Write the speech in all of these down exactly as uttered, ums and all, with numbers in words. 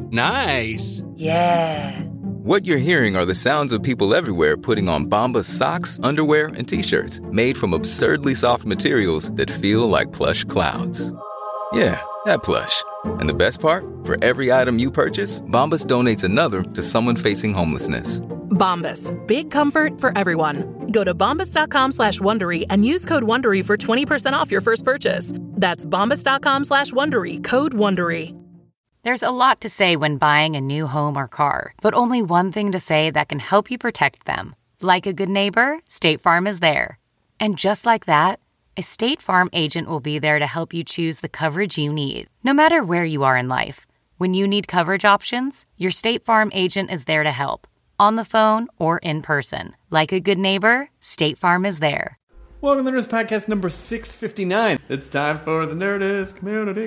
Nice. Yeah. What you're hearing are the sounds of people everywhere putting on Bombas socks, underwear, and T-shirts made from absurdly soft materials that feel like plush clouds. Yeah, that plush. And the best part? For every item you purchase, Bombas donates another to someone facing homelessness. Bombas. Big comfort for everyone. Go to bombas.com slash Wondery and use code Wondery for twenty percent off your first purchase. That's bombas.com slash Wondery. Code Wondery. There's a lot to say when buying a new home or car, but only one thing to say that can help you protect them. Like a good neighbor, State Farm is there. And just like that, a State Farm agent will be there to help you choose the coverage you need, no matter where you are in life. When you need coverage options, your State Farm agent is there to help, on the phone or in person. Like a good neighbor, State Farm is there. Welcome to the Nerdist Podcast number six fifty-nine. It's time for the Nerdist Community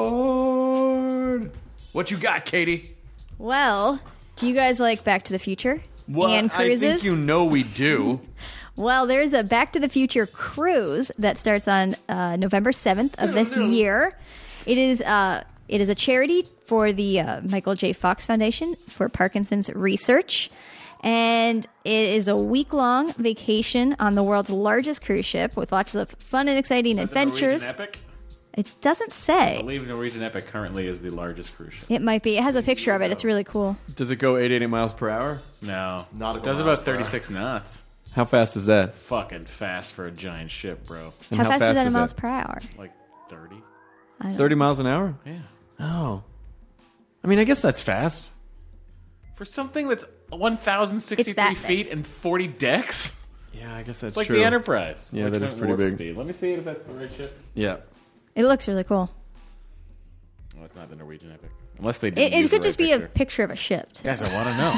Corkboard. What you got, Katie? Well, do you guys like Back to the Future Well, and cruises? I think you know we do. Well, there's a Back to the Future cruise that starts on uh, November seventh of this year. It is uh, it is a charity for the uh, Michael J. Fox Foundation for Parkinson's Research. And it is a week-long vacation on the world's largest cruise ship with lots of fun and exciting adventures. The Norwegian Epic? It doesn't say. I believe Norwegian Epic currently is the largest cruise ship. It might be. It has a picture of it. It's really cool. Does it go eight hundred eighty miles per hour? No. Not it does about thirty-six knots. How fast is that? Fucking fast for a giant ship, bro. And how, how fast, fast is that in is miles that? per hour? Like thirty. thirty miles an hour? Yeah. Oh. I mean, I guess that's fast. For something that's one thousand sixty-three feet and forty decks? Yeah, I guess that's it's like true. the Enterprise. Yeah, Which that is went pretty warp big. Speed. Let me see if that's the right ship. Yeah. It looks really cool. Well, it's not the Norwegian Epic. Unless they did. It, it use could the just right be picture. a picture of a ship. too. Guys, I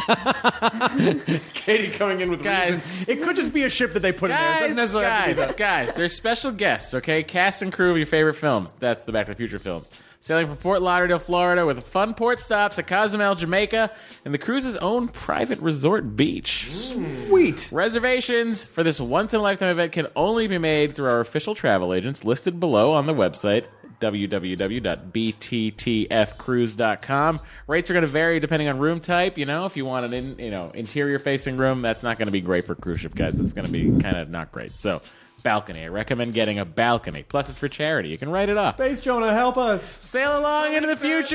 want to know. Katie coming in with Guys. reasons. It could just be a ship that they put in there. It Guys, doesn't necessarily have to be guys, that. guys, there's special guests, okay? Cast and crew of your favorite films. That's the Back to the Future films. Sailing from Fort Lauderdale, Florida, with fun port stops at Cozumel, Jamaica, and the cruise's own private resort beach. Sweet. Reservations for this once-in-a-lifetime event can only be made through our official travel agents listed below on the website, w w w dot b t t f cruise dot com. Rates are going to vary depending on room type. You know, if you want an in, you know interior-facing room, that's not going to be great for cruise ship guys. It's going to be kind of not great. So, balcony. I recommend getting a balcony. Plus, it's for charity. You can write it off. Space Jonah, help us. Sail along into the future.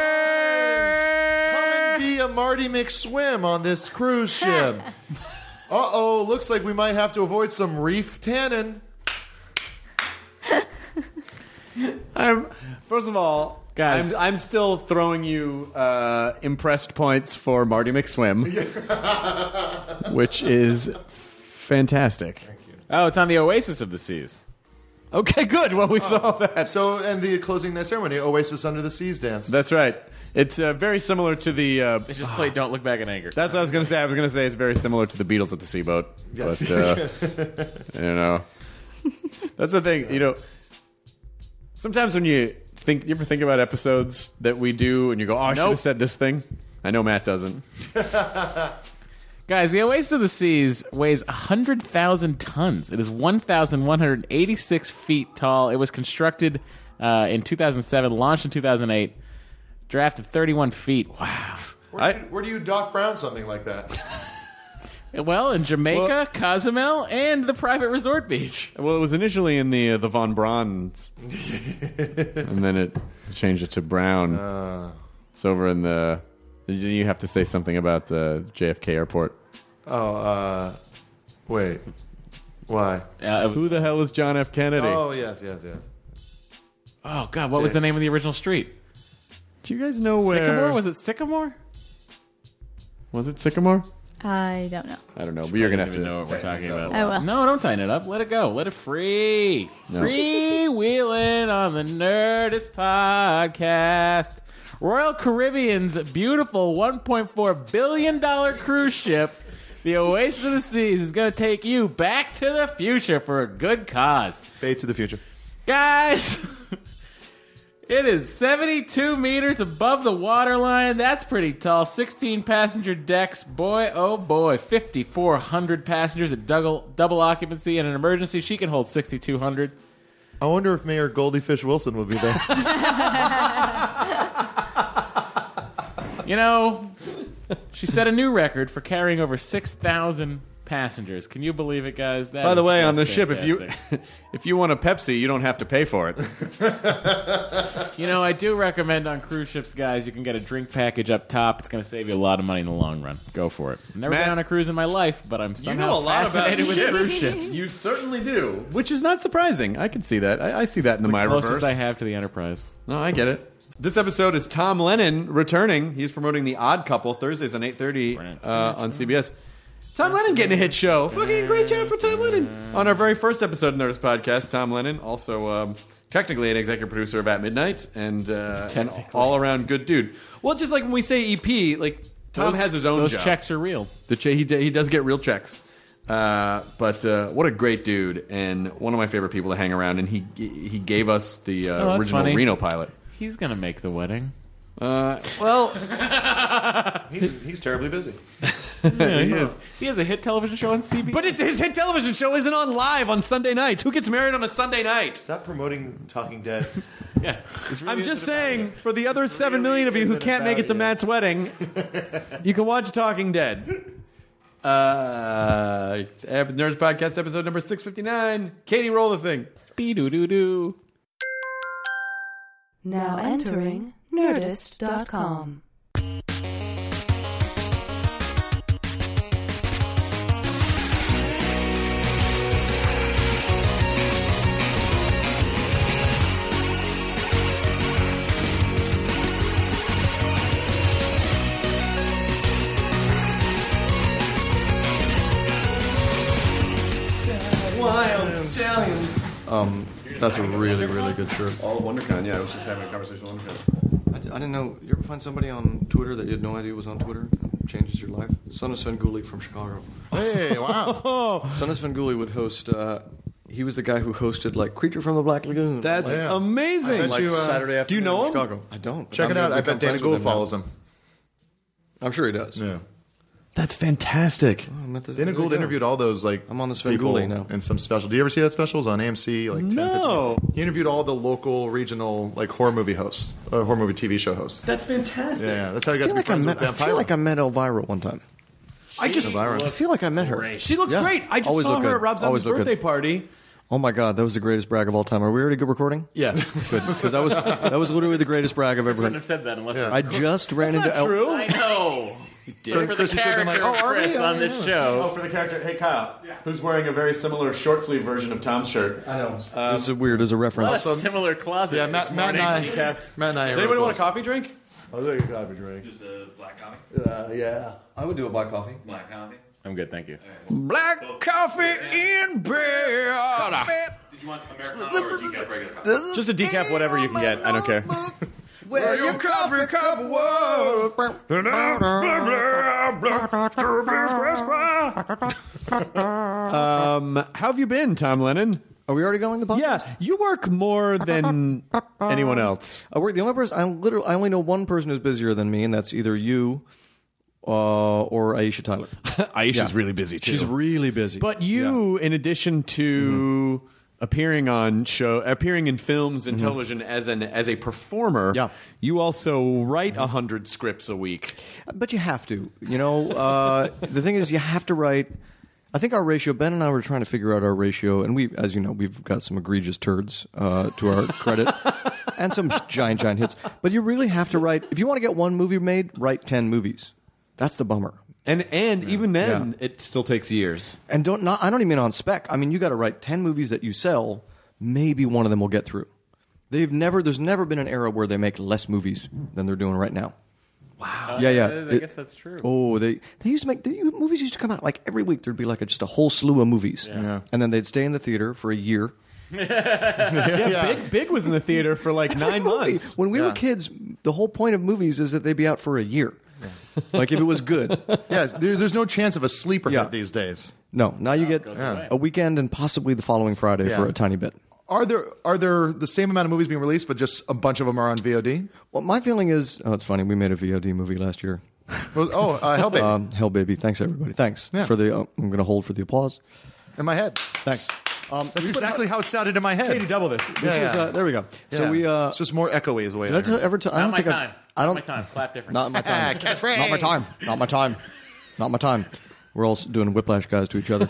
Come and be a Marty McSwim on this cruise ship. Uh-oh, looks like we might have to avoid some reef tannin. I'm first of all, Guys. I'm, I'm still throwing you uh, impressed points for Marty McSwim, which is fantastic. Oh, it's on the Oasis of the Seas. Okay, good. Well, we saw that. So, and the closing ceremony, Oasis Under the Seas dance. That's right. It's uh, very similar to the. Uh, They just play "Don't Look Back in Anger." that's what I was going to say. I was going to say it's very similar to the Beatles at the Seaboat. Yes. But uh, you know, that's the thing. You know, sometimes when you think, you ever think about episodes that we do, and you go, "Oh, I should Nope. have said this thing." I know Matt doesn't. Guys, the Oasis of the Seas weighs one hundred thousand tons. It is one thousand one hundred eighty-six feet tall. It was constructed uh, in two thousand seven, launched in two thousand eight. Draft of thirty-one feet. Wow. Where do, you, where do you Doc Brown something like that? Well, in Jamaica, Well- Cozumel, and the private resort beach. Well, it was initially in the uh, the Von Brauns, and then it changed it to Brown. Uh, It's over in the. You have to say something about the J F K airport. oh, uh, wait. Why? Uh, Who the hell is John F. Kennedy? Oh, yes, yes, yes. oh, God, what was the name of the original street? Do you guys know where? Sycamore? Was it Sycamore? Was it Sycamore? I don't know. I don't know, but you're gonna have even to know what we're talking about. I will. No, don't tighten it up. Let it go. Let it free. No. Freewheeling on the Nerdist Podcast. Royal Caribbean's beautiful one point four billion dollars cruise ship, the Oasis of the Seas, is going to take you back to the future for a good cause. Fade to the future. Guys, it is seventy-two meters above the waterline. That's pretty tall. sixteen passenger decks. Boy, oh boy. fifty-four hundred passengers at double, double occupancy. In an emergency, she can hold sixty-two hundred. I wonder if Mayor Goldie Fish Wilson will be there. You know, she set a new record for carrying over six thousand passengers. Can you believe it, guys? That By the is way, on the just ship, if you fantastic. if you want a Pepsi, you don't have to pay for it. You know, I do recommend on cruise ships, guys, you can get a drink package up top. It's going to save you a lot of money in the long run. Go for it. I've never Matt, been on a cruise in my life, but I'm You somehow know a lot about fascinated with ships. cruise ships. You certainly do, which is not surprising. I can see that. I, I see that in the my Closest reverse. I have to the Enterprise. No, I get it. This episode is Tom Lennon returning. He's promoting The Odd Couple Thursdays on eight thirty uh, on C B S. Tom Lennon getting a hit show. Fucking great job for Tom Lennon. On our very first episode of Nerdist Podcast, Tom Lennon, also um, technically an executive producer of At Midnight and uh, an all-around good dude. Well, just like when we say E P, like Tom Those- has his own Those job. checks are real. The che- he, d- he does get real checks. Uh, but uh, what a great dude and one of my favorite people to hang around. And he he gave us the uh, Oh, that's original funny. Reno pilot. He's going to make the wedding. Uh, well, He's, he's terribly busy. he, has, he has a hit television show on C B S. but it's, his hit television show isn't on live on Sunday nights. Who gets married on a Sunday night? Stop promoting Talking Dead. Yeah. This really I'm just isn't about saying, it. for the other seven million of you who isn't can't make about it to you. Matt's wedding, you can watch Talking Dead. Uh, it's Nerds Podcast episode number six fifty-nine. Katie, roll the thing. Be-doo-doo-doo. Now entering Nerdist dot com. Wild Stallions. Um, that's a really, really good shirt. All of WonderCon, yeah. I was just having a conversation with WonderCon. I, d- I didn't know. You ever find somebody on Twitter that you had no idea was on Twitter? Changes your life. Son of Svengoolie from Chicago. Hey, wow. Son of Svengoolie would host. Uh, he was the guy who hosted like Creature from the Black Lagoon. That's Yeah. I amazing. bet like you, uh, Saturday afternoon do you know in him? Chicago. I don't. Check I'm it out. gonna I become bet Dana friends with Gould him now. follows him. I'm sure he does. Yeah. That's fantastic. I meant to- Dana there you Gould go. interviewed all those like I'm on the people Svengoolie now. in some special. Do you ever see that special? It was on A M C like ten, No. fifteen. He interviewed all the local, regional like horror movie hosts, uh, horror movie T V show hosts. That's fantastic. Yeah, yeah, that's how he I got feel to be like I friends met. with I Vampire. feel like I met Elvira one time. I just, Elvira. I feel like I met her. she looks Yeah. great. I just Always saw look her good. at Rob Always Zombie's look good. birthday party. Oh my God, that was the greatest brag of all time. Are we already good recording? Yeah. Good, because that was that was literally the greatest brag I've I ever wouldn't heard. have said that unless Yeah. it I just ran into El- true. I know. Chris, For Chris, the you should've been character like, of oh, are we? Chris on this Oh, show. for the character. Hey, Kyle, who's wearing a very similar short sleeve version of Tom's shirt. I know. this is weird as a A lot reference. of similar closets Yeah, this Matt, Matt and morning. I. Matt and I. Does anybody want a coffee drink? I'll take a coffee drink. Just a black coffee? Uh, yeah. I would do a black coffee. Black coffee? I'm good, thank you. Black coffee in bed. Did you want Americano or decaf regular coffee? Just a decaf, whatever you can get. I don't care. Where your coffee cup was. Um, how have you been, Tom Lennon? Are we already going to podcast? Yeah, you work more than anyone else. I work. The only person I literally I only know one person who's busier than me, and that's either you uh, or Aisha Tyler. Aisha's Yeah. really busy too. She's really busy. But you, in addition to appearing on show, appearing in films and television as an as a performer, Yeah. you also write a hundred scripts a week. But you have to. You know, uh, the thing is, you have to write. I think our ratio. Ben and I were trying to figure out our ratio, and we, as you know, we've got some egregious turds uh, to our credit, and some giant, giant hits. But you really have to write. If you want to get one movie made, write ten movies. That's the bummer. And and even then, Yeah. it still takes years. And don't not. I don't even mean on spec. I mean, you got to write ten movies that you sell. Maybe one of them will get through. They've never. There's never been an era where they make less movies than they're doing right now. Wow. Yeah, yeah. I It- guess that's true. Oh, they they used to make the movies used to come out like every week. There'd be like a, just a whole slew of movies, Yeah. and then they'd stay in the theater for a year. Yeah, Big Big was in the theater for like nine Every movie. months. When we Yeah. were kids, the whole point of movies is that they'd be out for a year. Like if it was good. Yeah, there, there's no chance of a sleeper Yeah. hit these days. No, now you get goes Yeah. away. a weekend and possibly the following Friday Yeah. for a tiny bit. Are there are there the same amount of movies being released, but just a bunch of them are on V O D? Well, my feeling is, oh, it's funny. We made a V O D movie last year. Well, oh, uh, Hellbaby. Um, Hell, baby. Thanks, everybody. Thanks Yeah. for the. Uh, I'm going to hold for the applause. in my head. Thanks. Um, That's we put- exactly how it sounded in my head. Katie, double this. This Yeah, is, yeah. uh, there we go. So Yeah. we. Uh, it's just more echoey is the way. did I I tell, heard. ever? T- I Not don't my think I- time. I don't. My time. Clap different. Not my time. Not my time. Not my time. Not my time. We're all doing whiplash guys to each other.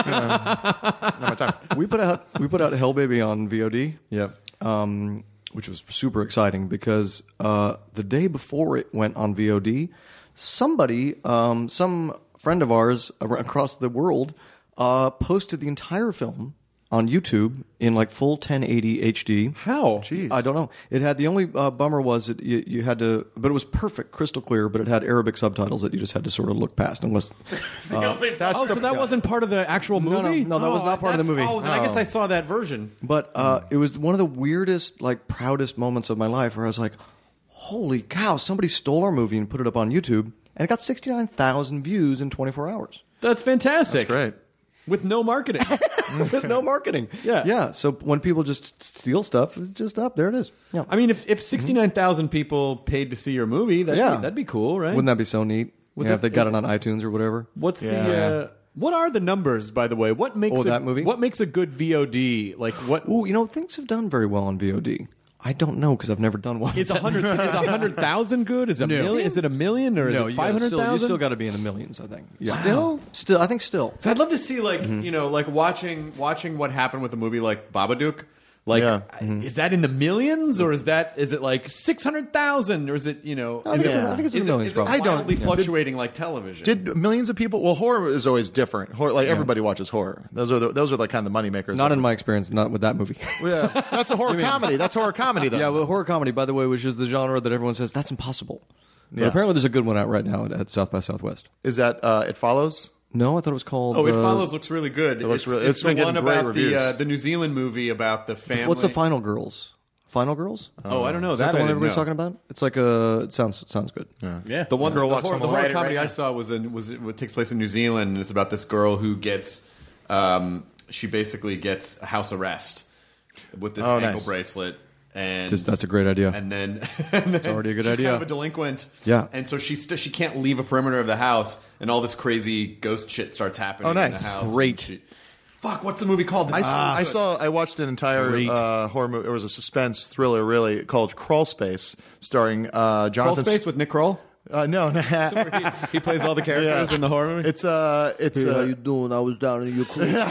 Not my time. We put out we put out Hell Baby on V O D. Yep. Um, which was super exciting because uh, the day before it went on V O D, somebody, um, some friend of ours across the world, uh, posted the entire film on YouTube in like full ten eighty H D. How? Jeez. I don't know. It had the only uh, bummer was it you, you had to, but it was perfect, crystal clear. But it had Arabic subtitles that you just had to sort of look past. Unless uh, That's Oh, the, so that wasn't part of the actual No, movie? no, no, that was Oh, not part of the that's- movie. Oh, then I guess Oh. I saw that version. But uh, it was one of the weirdest, like, proudest moments of my life where I was like, holy cow, somebody stole our movie and put it up on YouTube, and it got sixty-nine thousand views in twenty-four hours. That's fantastic. That's great. With no marketing. With no marketing. Yeah. Yeah, so when people just steal stuff, it's just up. There it is. Yeah. I mean, if, if sixty-nine thousand people paid to see your movie, that'd, Yeah. be, that'd be cool, right? Wouldn't that be so neat? Would Yeah, that- if they got it on iTunes or whatever. What's Yeah. the... Uh, what are the numbers, by the way? What makes Oh, a, that movie? What makes a good V O D? Like, what... Ooh, you know, things have done very well on V O D. I don't know because I've never done one. Is a hundred is a hundred thousand good? Is a No. million? Is it a million or is no, it you five gotta hundred still, you thousand? still got to be in the millions, I think. Yeah. Still? Still, I think still. So I'd love to see, like, Mm-hmm. you know, like watching watching what happened with a movie like Babadook. Like, Yeah. is that in the millions, or is that is it like six hundred thousand, or is it you know? I is think it, it's in- I think it's in is the it- millions, Is it probably. I don't- wildly yeah. fluctuating like television? Did millions of people? Well, horror is always different. Horror, like everybody watches horror. Those are the, those are like kind of the money makers. Not in my experience, not with that movie. Yeah, that's a horror comedy. That's horror comedy, though. Yeah, well, horror comedy, by the way, which is the genre that everyone says that's impossible. But Yeah. apparently, there's a good one out right now at, at South by Southwest. Is that uh, It Follows? No, I thought it was called. Oh, It uh, Follows looks really good. It looks it's, really- it's it's been the one getting great about the reviews. uh, the New Zealand movie about the family. What's the Final Girls? Final Girls? Oh, I don't know. Is that, that the I one didn't everybody's know. talking about? It's like a. It sounds. It sounds good. Yeah. Yeah. The one, Girl the, Walks horror, Home the Alone. horror Write it comedy right I now. saw was in, was it takes place in New Zealand, and it's about this girl who gets, um, she basically gets a house arrest with this Oh, ankle nice. bracelet, and Just- that's a great idea. And then, and then already a good she's idea. Kind of a delinquent, Yeah. And so she st- she can't leave a perimeter of the house, and all this crazy ghost shit starts happening. Oh, in nice. the house. Great. And she- fuck, what's the movie called? I, It's s- so I good. saw. I watched an entire Great. uh, horror movie. It was a suspense thriller, really, called Crawl Space, starring uh, Crawl Jonathan. Space with Nick Kroll. Uh, no, no. he, he plays all the characters Yeah. in the horror movie. It's uh, it's uh, doing? I was down in your close space.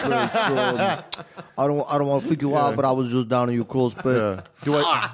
Um, I don't, I don't want to freak you out, but I was just down in your close space. uh, do I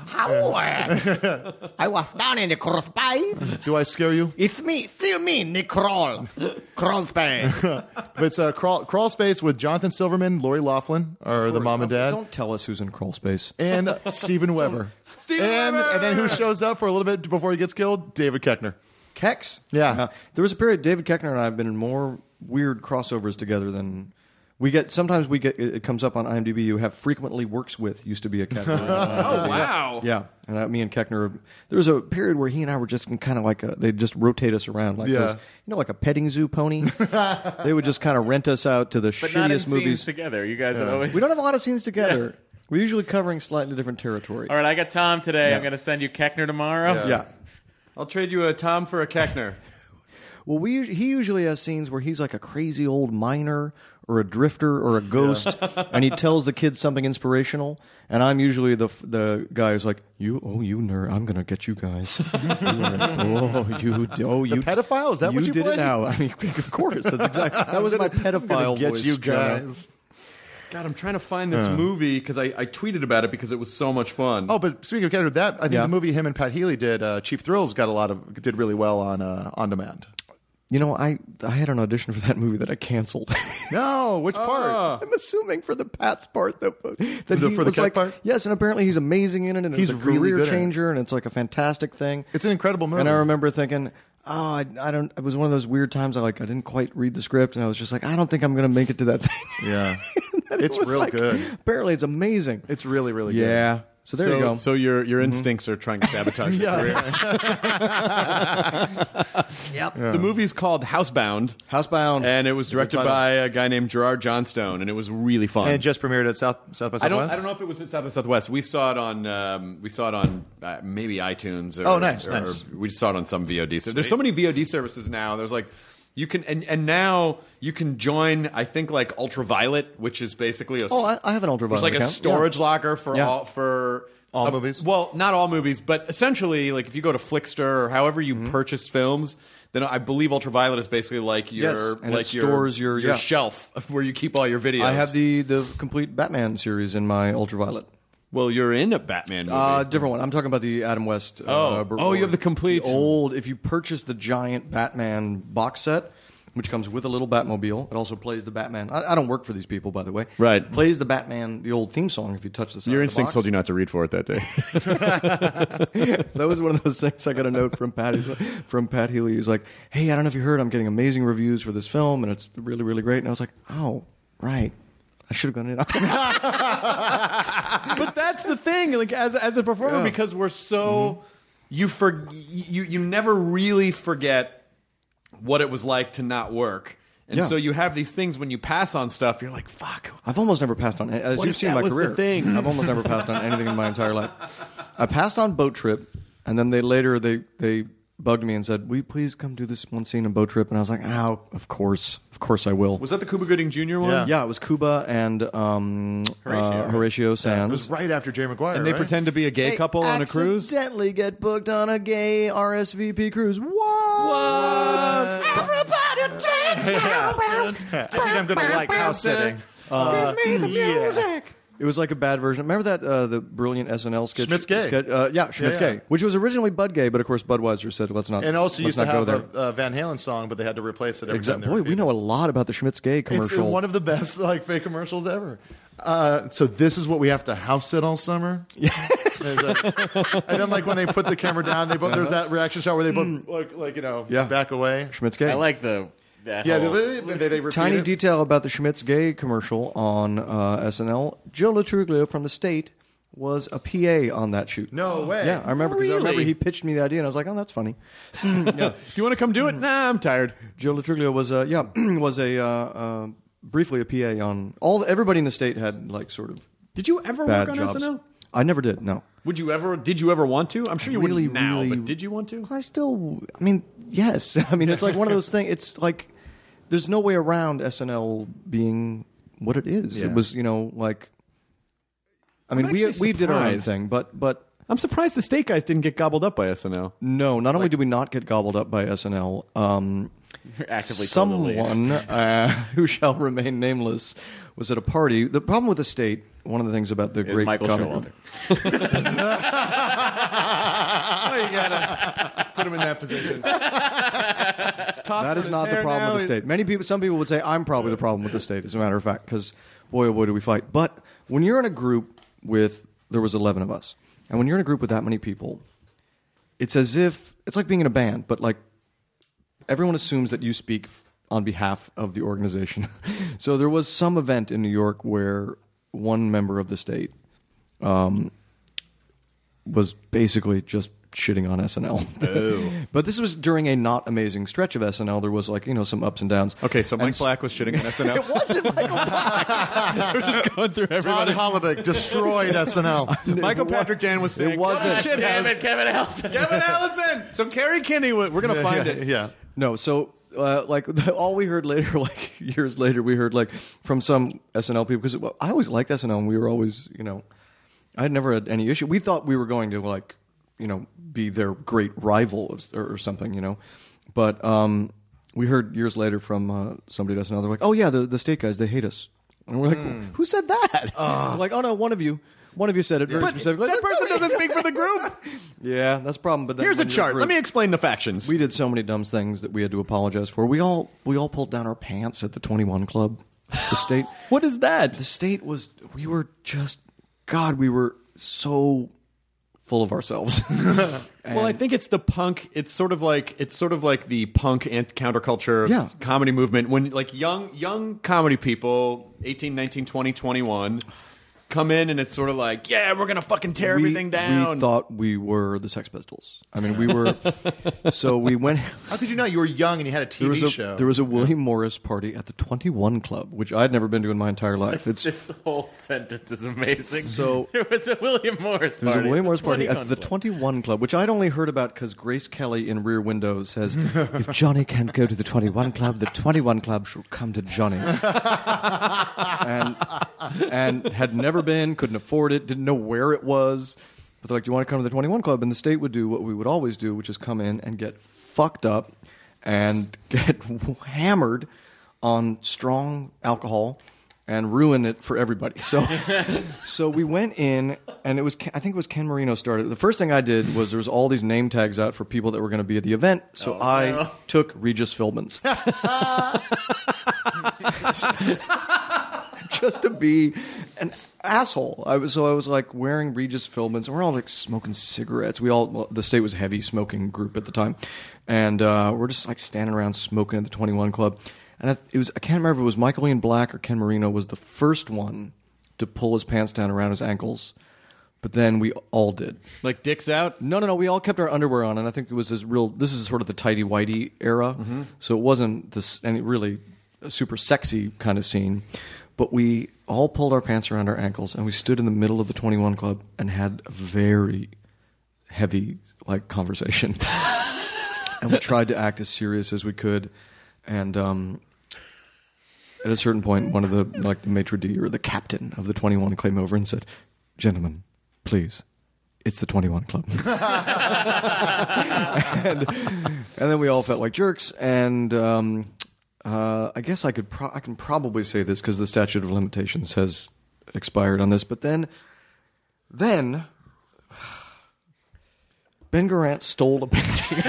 I was down in the crawl space. do I scare you? It's me, still me, Nick Crawl. Crawl space. But it's uh, Crawl Crawl Space with Jonathan Silverman, Lori Laughlin, are the mom and dad, Don't tell us who's in Crawl Space. and uh, Steven Weber. Steven and, Weber! and then who shows up for a little bit before he gets killed? David Koechner. Kex? Yeah. Uh, there was a period, David Koechner and I have been in more weird crossovers together than we get. Sometimes we get, it comes up on IMDb, you have frequently works with, used to be a Koechner. oh wow. Yeah. And uh, me and Koechner, there was a period where he and I were just kind of like, a, they'd just rotate us around. Like Yeah. those, you know, like a petting zoo pony? They would just kind of rent us out to the But not in shittiest movies. scenes together. You guys have always. We don't have a lot of scenes together. We're usually covering slightly different territory. All right, I got Tom today. Yeah. I'm going to send you Keckner tomorrow. Yeah. I'll trade you a Tom for a Koechner. Well, we us- he usually has scenes where he's like a crazy old miner or a drifter or a ghost, and he tells the kids something inspirational. And I'm usually the f- the guy who's like, "You, oh, you nerd, I'm gonna get you guys." oh, you, oh, you, pedophile? Is that you what you did played? it now? I mean, of course, that's exactly that was my pedophile Get voice. you Jonah. guys. God, I'm trying to find this movie because I, I tweeted about it because it was so much fun. Oh, but speaking of Koechner, that I think Yeah. the movie him and Pat Healy did, uh, Cheap Thrills, got a lot of did really well on uh, on demand. You know, I I had an audition for that movie that I canceled. No, which part? I'm assuming for the Pat's part that, that For the- he for the was Keck like, part? yes, and apparently he's amazing in it, and He's it's a really career good at it. changer, and it's like a fantastic thing. It's an incredible movie. And I remember thinking, oh, I, I don't. It was one of those weird times. I like I didn't quite read the script, and I was just like, I don't think I'm going to make it to that thing. Yeah, And it it's was real like, good. Apparently, it's amazing. It's really, really good. Yeah. So there so, you go. So your your instincts are trying to sabotage your career. Yep. The movie's called Housebound, Housebound, and it was directed title. by a guy named Gerard Johnstone, and it was really fun. And it just premiered at South South by I don't Southwest. I don't know if it was at South by Southwest. We saw it on um, we saw it on uh, maybe iTunes. Or, Oh, nice, or, nice. or we saw it on some V O D. So there's so many V O D services now. There's like. You can and, and now you can join. I think like Ultraviolet, which is basically a Oh, I, I have an ultraviolet It's like a account. storage Yeah. locker for Yeah. all for All Uh, movies? Well, not all movies, but essentially, like if you go to Flickster or however you Mm-hmm. purchase films, then I believe Ultraviolet is basically like your Yes, and like it your, stores your- your yeah. shelf where you keep all your videos. I have the the complete Batman series in my Ultraviolet. Well, you're in a Batman movie. Uh, different one. I'm talking about the Adam West. Oh. uh, Burt Oh, you have Ward. the complete- The old. If you purchase the giant Batman box set, which comes with a little Batmobile, it also plays the Batman. I, I don't work for these people, by the way. Right. Plays the Batman, the old theme song. If you touch the side Your of the instincts box. told you not to read for it that day. That was one of those things. I got a note from Pat. He's- From Pat Healy. He's like, "Hey, I don't know if you heard, I'm getting amazing reviews for this film, and it's really, really great." And I was like, "Oh, right." I should have gone in. But that's the thing, like as as a performer, Yeah. because we're so you for you you never really forget what it was like to not work, and Yeah. so you have these things when you pass on stuff. You're like, fuck. I've almost never passed on. As What you've if seen that my was the career, thing? I've almost never passed on anything in my entire life. I passed on Boat Trip, and then they later they they bugged me and said, "Will you please come do this one scene in Boat Trip?" And I was like, "Oh, of course, of course I will." Was that the Cuba Gooding Junior one? Yeah. Yeah, it was Cuba and um, Horatio, uh, right? Horatio It Sands. was right after Jay McGuire, And they right? pretend to be a gay They couple on a cruise. Accidentally get booked on a gay R S V P cruise. What? I think I'm going to like house sitting. Give me the music. It was like a bad version. Remember that uh, the brilliant S N L sketch? Schmitt's Gay. sketch- uh, yeah, Schmitt's Yeah, yeah. Gay, which was originally Bud Gay, but of course Budweiser said, "Let's not." And also let's used to not go have there. a, a Van Halen song, but they had to replace it every time. Exactly. they were Boy, we know a lot about the Schmitt's Gay It's commercial. one of the best like fake commercials ever. Uh, so this is what we have to house sit all summer. Yeah. And then like when they put the camera down, they both there's that reaction shot where they both like like you know Yeah. back away. Schmitt's Gay. I like the that Yeah, whole- they, they, they repeat Tiny it. detail about the Schmitt's Gay commercial on uh, S N L. Joe Latruglio from the State was a P A on that shoot. No way. Yeah, I remember. 'cause I remember Really? he pitched me the idea, and I was like, "Oh, that's funny." Do you want to come do it? Nah, I'm tired. Joe Latruglio was a yeah was a uh, uh, briefly a P A on all. Everybody in the state had like sort of Did you ever bad work on jobs. S N L? I never did. No. Would you ever? Did you ever want to? I'm sure you Really, wouldn't now, really- but did you want to? I still. I mean, yes. I mean, it's like one of those things. It's like there's no way around S N L being what it is. Yeah. It was, you know, like. I mean, I'm we actually we did our own surprised. thing, but but I'm surprised the state guys didn't get gobbled up by S N L. no. Not only did we not get gobbled up by S N L, um, actively told to leave. someone uh, who shall remain nameless was at a party. The problem with the state, one of the things about the is great Michael comic Showalter. Oh, you gotta put him in that position. That is not the problem with the state. Many people, some people would say I'm probably the problem with the state. As a matter of fact, because boy, oh boy, do we fight. But when you're in a group with, there was eleven of us, and when you're in a group with that many people, it's as if it's like being in a band, but like everyone assumes that you speak f- on behalf of the organization. So there was some event in New York where one member of the state um, was basically just shitting on S N L. Oh. But this was during a not amazing stretch of S N L. There was like, you know, some ups and downs. Okay, so Mike And s- Black was shitting on S N L. It wasn't Michael Black. We're just going through Todd everybody. Hollaback destroyed S N L. Michael Patrick Jan was saying, It wasn't. "What a shit Damn house." it, Kevin Allison. Kevin Allison. So Carrie Kinney, we're gonna find yeah, it. Yeah. No, so uh, like all we heard later, like years later, we heard like from some S N L people because well, I always liked S N L, and we were always, you know, I had never had any issue. We thought we were going to like, you know, be their great rival or, or something, you know, but um, we heard years later from uh, somebody at S N L. They're like, "Oh yeah, the the state guys, they hate us," and we're like, "Who said that?" We're like, "Oh no, one of you." One of you said it very But specifically. that person doesn't speak for the group. Yeah, that's the problem. But then Here's a when you're chart. group- Let me explain the factions. We did so many dumb things that we had to apologize for. We all we all pulled down our pants at the twenty-one Club. The state. What is that? The state was. We were just. God, we were so full of ourselves. Well, I think it's the punk. It's sort of like it's sort of like the punk and counterculture Yeah. comedy movement. When like young young comedy people, eighteen, nineteen, twenty, twenty-one, come in and it's sort of like, yeah, we're gonna fucking tear we, everything down. We thought we were the Sex Pistols. I mean, we were. So we went. How could you know? You were young and you had a T There V was a, show. there was a William Morris party at the twenty-one Club, which I'd never been to in my entire life. It's This whole sentence is amazing. So- there was a William Morris There's party. a William Morris party at the twenty-one twenty-one Club, which I'd only heard about because Grace Kelly in Rear Window says, if Johnny can't go to the twenty-one Club, the twenty-one Club shall come to Johnny. and, and had never been, couldn't afford it, didn't know where it was. But they're like, do you want to come to the twenty-one Club? And the state would do what we would always do, which is come in and get fucked up and get hammered on strong alcohol and ruin it for everybody. So so we went in, and it was I think it was Ken Marino started. The first thing I did was there was all these name tags out for people that were going to be at the event. So Oh, I no. took Regis Philbin's. Just to be an asshole. I was so I was like wearing Regis Philbin's, and we're all like smoking cigarettes. We all well, the state was a heavy smoking group at the time, and uh, we're just like standing around smoking at the twenty-one Club. And I, it was I can't remember if it was Michael Ian Black or Ken Marino was the first one to pull his pants down around his ankles, but then we all did. Like dicks out? No, no, no. We all kept our underwear on, and I think it was this real. This is sort of the tighty whitey era, Mm-hmm. so it wasn't this any really a super sexy kind of scene. But we all pulled our pants around our ankles, and we stood in the middle of the twenty-one Club and had a very heavy like conversation. And we tried to act as serious as we could. And um, at a certain point, one of the like the maitre d' or the captain of the twenty-one came over and said, "Gentlemen, please, it's the twenty-one Club." and, and then we all felt like jerks. And um, uh, I guess I could pro- I can probably say this because the statute of limitations has expired on this. But then, then Ben Garant stole a painting.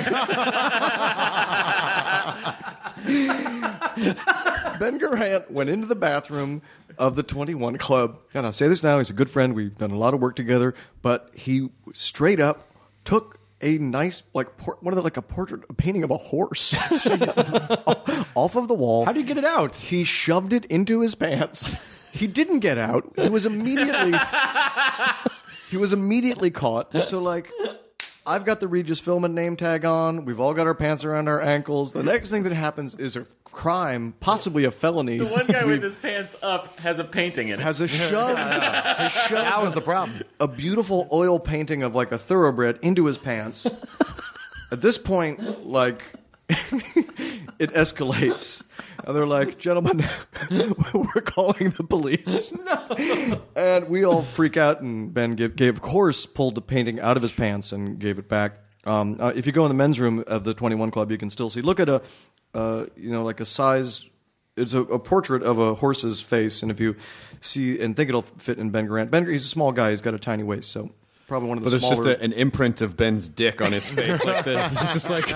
Ben Garant went into the bathroom of the twenty-one Club, and I'll say this now, he's a good friend, we've done a lot of work together, but he straight up took a nice, like, por- one of the, like a portrait, a painting of a horse off of the wall. How do you get it out? He shoved it into his pants. He didn't get out. He was immediately, he was immediately caught. So, like, I've got the Regis Philbin name tag on. We've all got our pants around our ankles. The next thing that happens is a crime, possibly a felony. The one guy with his pants up has a painting in it. has a shove, has shoved That was the problem. a beautiful oil painting of like a thoroughbred into his pants. At this point, like it escalates, and they're like, "Gentlemen, we're calling the police." And we all freak out, and Ben gave, gave, of course, pulled the painting out of his pants and gave it back. Um, uh, if you go in the men's room of the twenty-one Club, you can still see. Look at a, uh, you know, like a size. It's a, a portrait of a horse's face, and if you see and think it'll fit in Ben Garant. Ben, he's a small guy. He's got a tiny waist, so probably one of the But there's smaller. just a, an imprint of Ben's dick on his face. Like the, he's just like,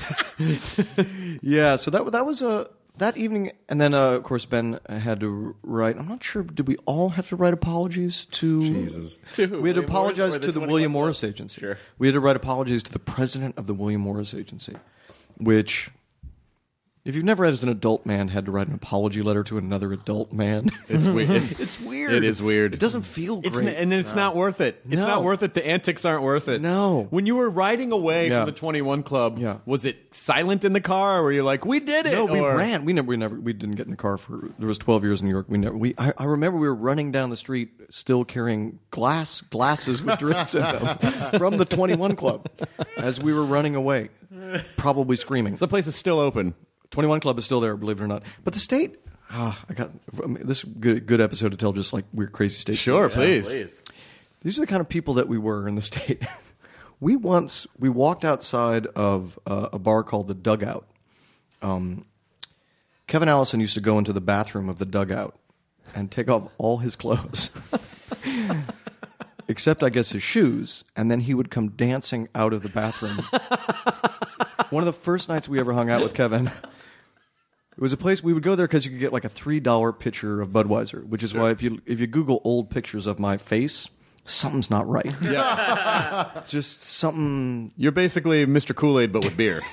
Yeah, so that that was a that evening, and then uh, of course Ben had to write. I'm not sure. Did we all have to write apologies to? Jesus. To who, We had to William Morris apologize or the to the twenty-one William Club? Morris Agency. Sure. We had to write apologies to the president of the William Morris Agency, which, if you've never, as an adult man, had to write an apology letter to another adult man, it's weird. It's, it's weird. It is weird. It doesn't feel great. It's n- and it's not worth it. It's No. not worth it. The antics aren't worth it. No. When you were riding away Yeah. from the twenty-one Club, Yeah. was it silent in the car, or were you like, "We did it"? No, we or- ran. We never, we never, we didn't get in the car for. There was twelve years in New York. We never. We. I, I remember we were running down the street, still carrying glass glasses with drinks in them from the twenty-one Club, as we were running away, probably screaming. The place is still open. twenty-one Club is still there, believe it or not. But the state. Ah, I got I mean, this is a good, good episode to tell just like weird, crazy state. Sure, stories. please. Please. These are the kind of people that we were in the state. We once we walked outside of uh, a bar called the Dugout. Um, Kevin Allison used to go into the bathroom of the Dugout and take off all his clothes, except I guess his shoes, and then he would come dancing out of the bathroom. One of the first nights we ever hung out with Kevin. It was a place we would go there because you could get like a three dollar pitcher of Budweiser, which is why if you if you Google old pictures of my face, something's not right. Yeah. It's just something. You're basically Mister Kool-Aid, but with beer.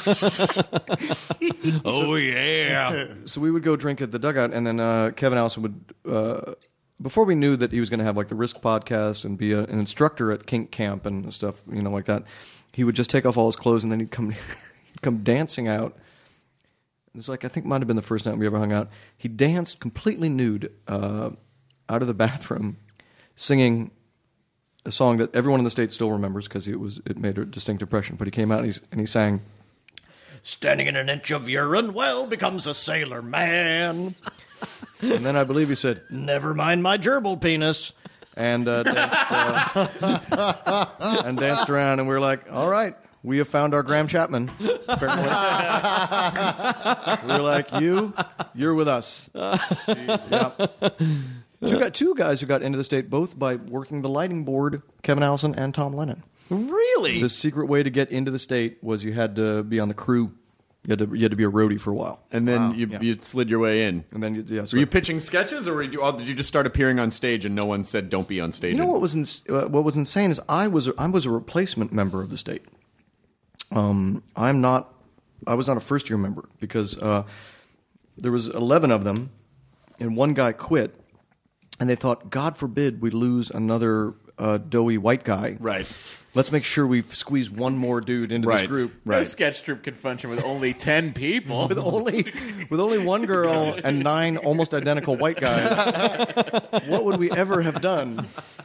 Oh yeah. So we would go drink at the Dugout, and then uh, Kevin Allison would. Uh, before we knew that he was going to have like the Risk podcast and be a, an instructor at Kink Camp and stuff, you know, like that, he would just take off all his clothes and then he'd come, he'd come dancing out. It's like I think might have been the first night we ever hung out. He danced completely nude uh, out of the bathroom, singing a song that everyone in the state still remembers because it was it made a distinct impression. But he came out and, he's, and he sang, "Standing in an inch of urine well becomes a sailor man." And then I believe he said, "Never mind my gerbil penis. and uh, danced, uh, and danced around, and we were like, all right, we have found our Graham Chapman. Apparently. We were like, you, you're with us. Yeah. Two, got, two guys who got into the state both by working the lighting board, Kevin Allison and Tom Lennon. Really? The secret way to get into the state was you had to be on the crew. You had to, you had to be a roadie for a while. And then Wow. you, Yeah. you slid your way in. And then, you, yeah, so Were you pitching sketches, or were you, oh, did you just start appearing on stage and no one said don't be on stage? You know what was ins- uh, what was insane is I was a, I was a replacement member of the state. Um, I'm not. I was not a first year member because uh, there was eleven of them, and one guy quit, and they thought, God forbid we lose another uh, doughy white guy. Right. Let's make sure we squeeze one more dude into Right. this group. No sketch troupe can function with only ten people. With only with only one girl and nine almost identical white guys, what would we ever have done?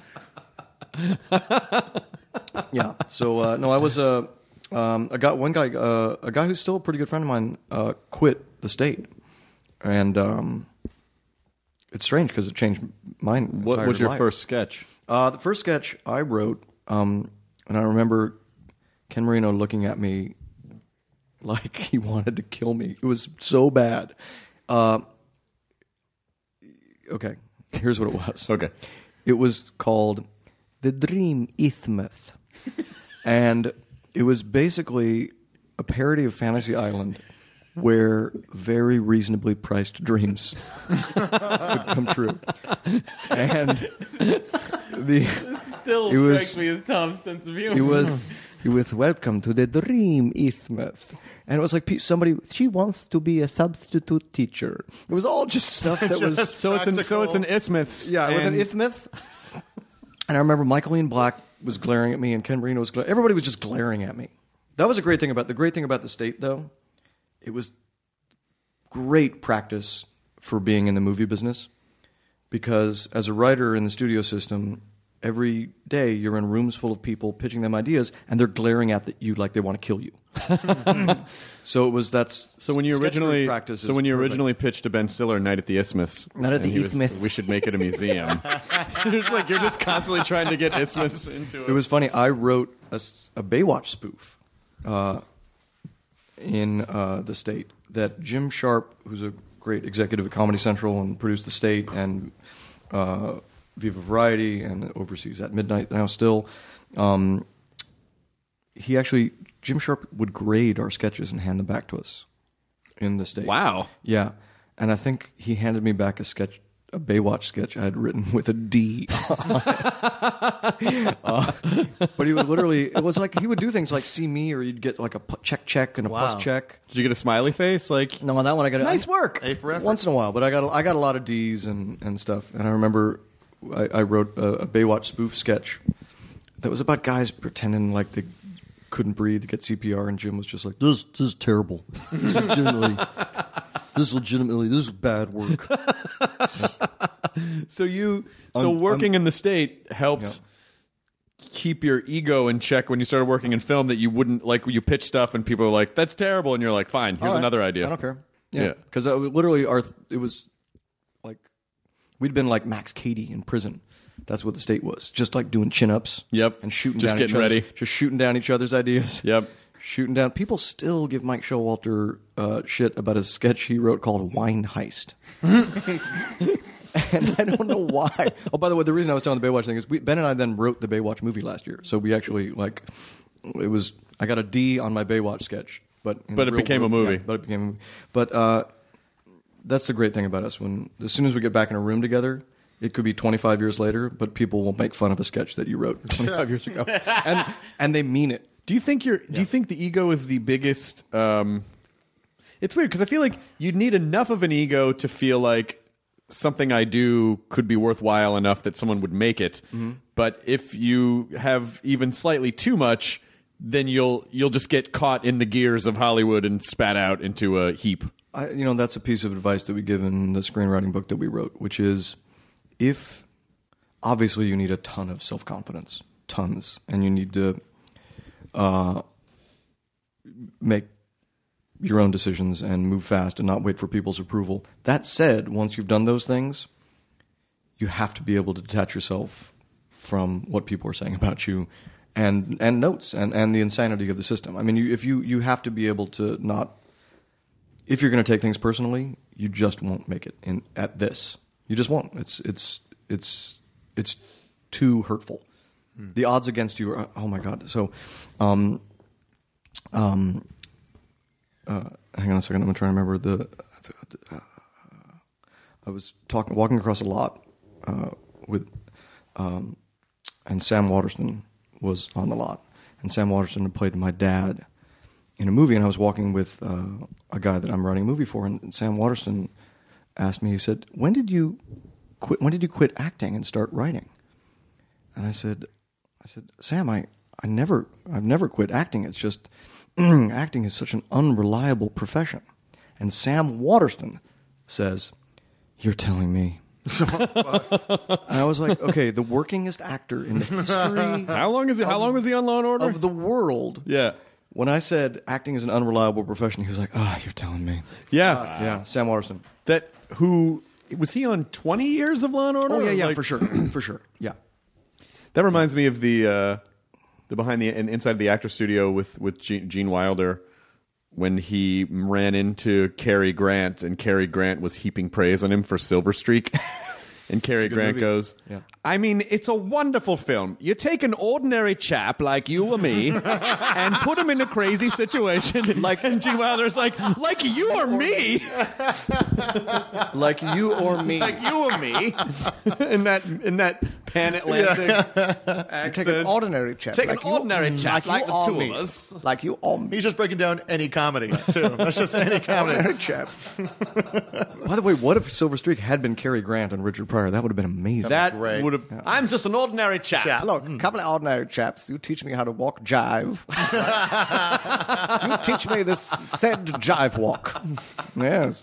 Yeah. So uh, no, I was a um, a guy. One guy, uh, a guy who's still a pretty good friend of mine, uh, quit the state, and um, it's strange because it changed mine. What was your first sketch? Uh, the first sketch I wrote, um, and I remember Ken Marino looking at me like he wanted to kill me. It was so bad. Uh, okay, here's what it was. Okay. It was called The Dream Isthmus. And it was basically a parody of Fantasy Island where very reasonably priced dreams could come true. And the Still it was- strikes me as Tom's sense of humor. it was it was welcome to the Dream Isthmus. And it was like pe- somebody, she wants to be a substitute teacher. It was all just stuff that was So it's an so it's an isthmus. yeah, with an and- isthmus. And I remember Michael Ian Black was glaring at me, and Ken Marino was glaring. Everybody was just glaring at me. That was a great thing about the great thing about the state, though. It was great practice for being in the movie business, because as a writer in the studio system, every day you're in rooms full of people pitching them ideas, and they're glaring at you like they want to kill you. So it was that's So when you sketch originally group practice so is when you perfect. originally pitched to Ben Stiller Night at the Isthmus, Night at and the he was- Isthmus. we should make it a museum. It's like you're just constantly trying to get Isthmus into it. It was funny. I wrote a, s- a Baywatch spoof uh, in uh, the state that Jim Sharp, who's a great executive at Comedy Central and produced the state and uh, Viva Variety and oversees At Midnight now still, um, he actually, Jim Sharp would grade our sketches and hand them back to us in the state. Wow. Yeah. And I think he handed me back a sketch, a Baywatch sketch I had written with a D. uh, but he would literally, it was like, he would do things like see me, or you'd get like a pu- check check and a Wow. plus check. Did you get a smiley face? Like No, on that one I got Nice I- work. A for effort. Once in a while, but I got a, I got a lot of D's and, and stuff. And I remember I, I wrote a, a Baywatch spoof sketch that was about guys pretending like they couldn't breathe to get C P R, and Jim was just like, "This, this is terrible. This is legitimately, this is legitimately, this is bad work." so you so I'm- working I'm- in the state helped Yeah. keep your ego in check when you started working in film, that you wouldn't like you pitch stuff and people are like, "That's terrible," and you're like, "Fine, here's All right. another idea." I don't care. Yeah. Yeah, because literally, our it was like we'd been like Max Cady in prison. That's what the state was, just like doing chin ups. Yep. and shooting Just down getting each other's- ready. just shooting down each other's ideas. Yep. Shooting down. People still give Mike Showalter uh, shit about a sketch he wrote called Wine Heist. And I don't know why. Oh, by the way, the reason I was telling the Baywatch thing is we, Ben and I then wrote the Baywatch movie last year. So we actually, like, it was, I got a D on my Baywatch sketch. But, in But the it real became a world- movie. yeah, but it became a movie. But uh, that's the great thing about us. When as soon as we get back in a room together, it could be twenty-five years later, but people will make fun of a sketch that you wrote twenty-five years ago. And, and they mean it. Do you think you're? Do you think the ego is the biggest? Um, it's weird because I feel like you'd need enough of an ego to feel like something I do could be worthwhile enough that someone would make it. Mm-hmm. But if you have even slightly too much, then you'll you'll just get caught in the gears of Hollywood and spat out into a heap. I, you know, that's a piece of advice that we give in the screenwriting book that we wrote, which is if obviously you need a ton of self-confidence, tons, and you need to uh, make your own decisions and move fast and not wait for people's approval. That said, once you've done those things, you have to be able to detach yourself from what people are saying about you, and and notes and, and the insanity of the system. I mean, you, if you you have to be able to not. If you're going to take things personally, you just won't make it in at this. You just won't. It's it's it's it's too hurtful. Hmm. The odds against you are oh my god. So, um, um, uh, hang on a second. I'm trying to remember the. Uh, I was talking, walking across a lot uh, with, um, and Sam Waterston was on the lot, and Sam Waterston had played my dad in a movie, and I was walking with uh, a guy that I'm writing a movie for, and Sam Waterston asked me, he said, "When did you quit? When did you quit acting and start writing?" And I said, "I said, Sam, I, I never, I've never quit acting. It's just acting is such an unreliable profession." And Sam Waterston says, "You're telling me." And I was like, okay, the workingest actor in the history. How long is he? How long was he on Law and Order? Of the world. Yeah. When I said acting is an unreliable profession, he was like, "Ah, oh, you're telling me." Yeah. Uh, yeah. Sam Waterston. That who was he on twenty years of Law and Order? Oh yeah, yeah, like, for sure, for sure. Yeah. That reminds me of the uh, the behind the inside the actor studio with with Gene, Gene Wilder. When he ran into Cary Grant, and Cary Grant was heaping praise on him for Silver Streak. And Cary Grant movie. goes, Yeah. I mean, it's a wonderful film. You take an ordinary chap like you or me and put him in a crazy situation. Like, and Gene Wilder's like, like you or me. Like you or me. Like you or me. in that in that Pan-Atlantic accent. Take an ordinary chap. Take like an ordinary you, chap like, you the or two me. of us. Like you or me. He's just breaking down any comedy, too. That's just any comedy. Ordinary chap. By the way, what if Silver Streak had been Cary Grant and Richard Pryor? That would have been amazing. That Great. would have. I'm just an ordinary chap. Chap. Look, a couple of ordinary chaps. You teach me how to walk jive. You teach me this said jive walk. Yes.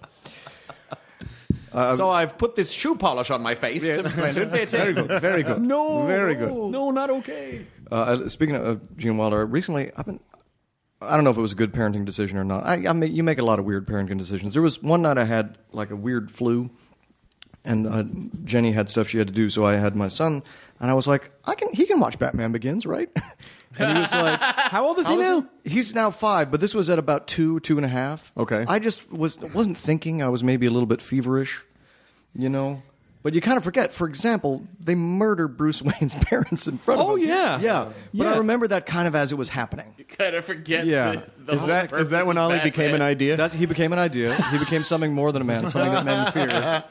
Uh, so I've put this shoe polish on my face. Yes, to, splendid. to fit Very in. good. Very good. No, Very good. No, not okay. Uh, speaking of Gene Wilder, recently I've been. I don't know if it was a good parenting decision or not. I, I mean, you make a lot of weird parenting decisions. There was one night I had like a weird flu, and uh, Jenny had stuff she had to do, so I had my son, and I was like, I can. He can watch Batman Begins, right? And he was like, How old is he now? He's now five, but this was at about two, two and a half. Okay. I just was wasn't thinking. I was maybe a little bit feverish, you know. But you kind of forget. For example, they murder Bruce Wayne's parents in front Oh, of him. yeah. yeah. But Yeah. I remember that kind of as it was happening. You kind of forget. Yeah. The, the Is whole that is that purpose when of Ollie Batman. became an idea? That's, he became an idea. He became something more than a man, something that men fear.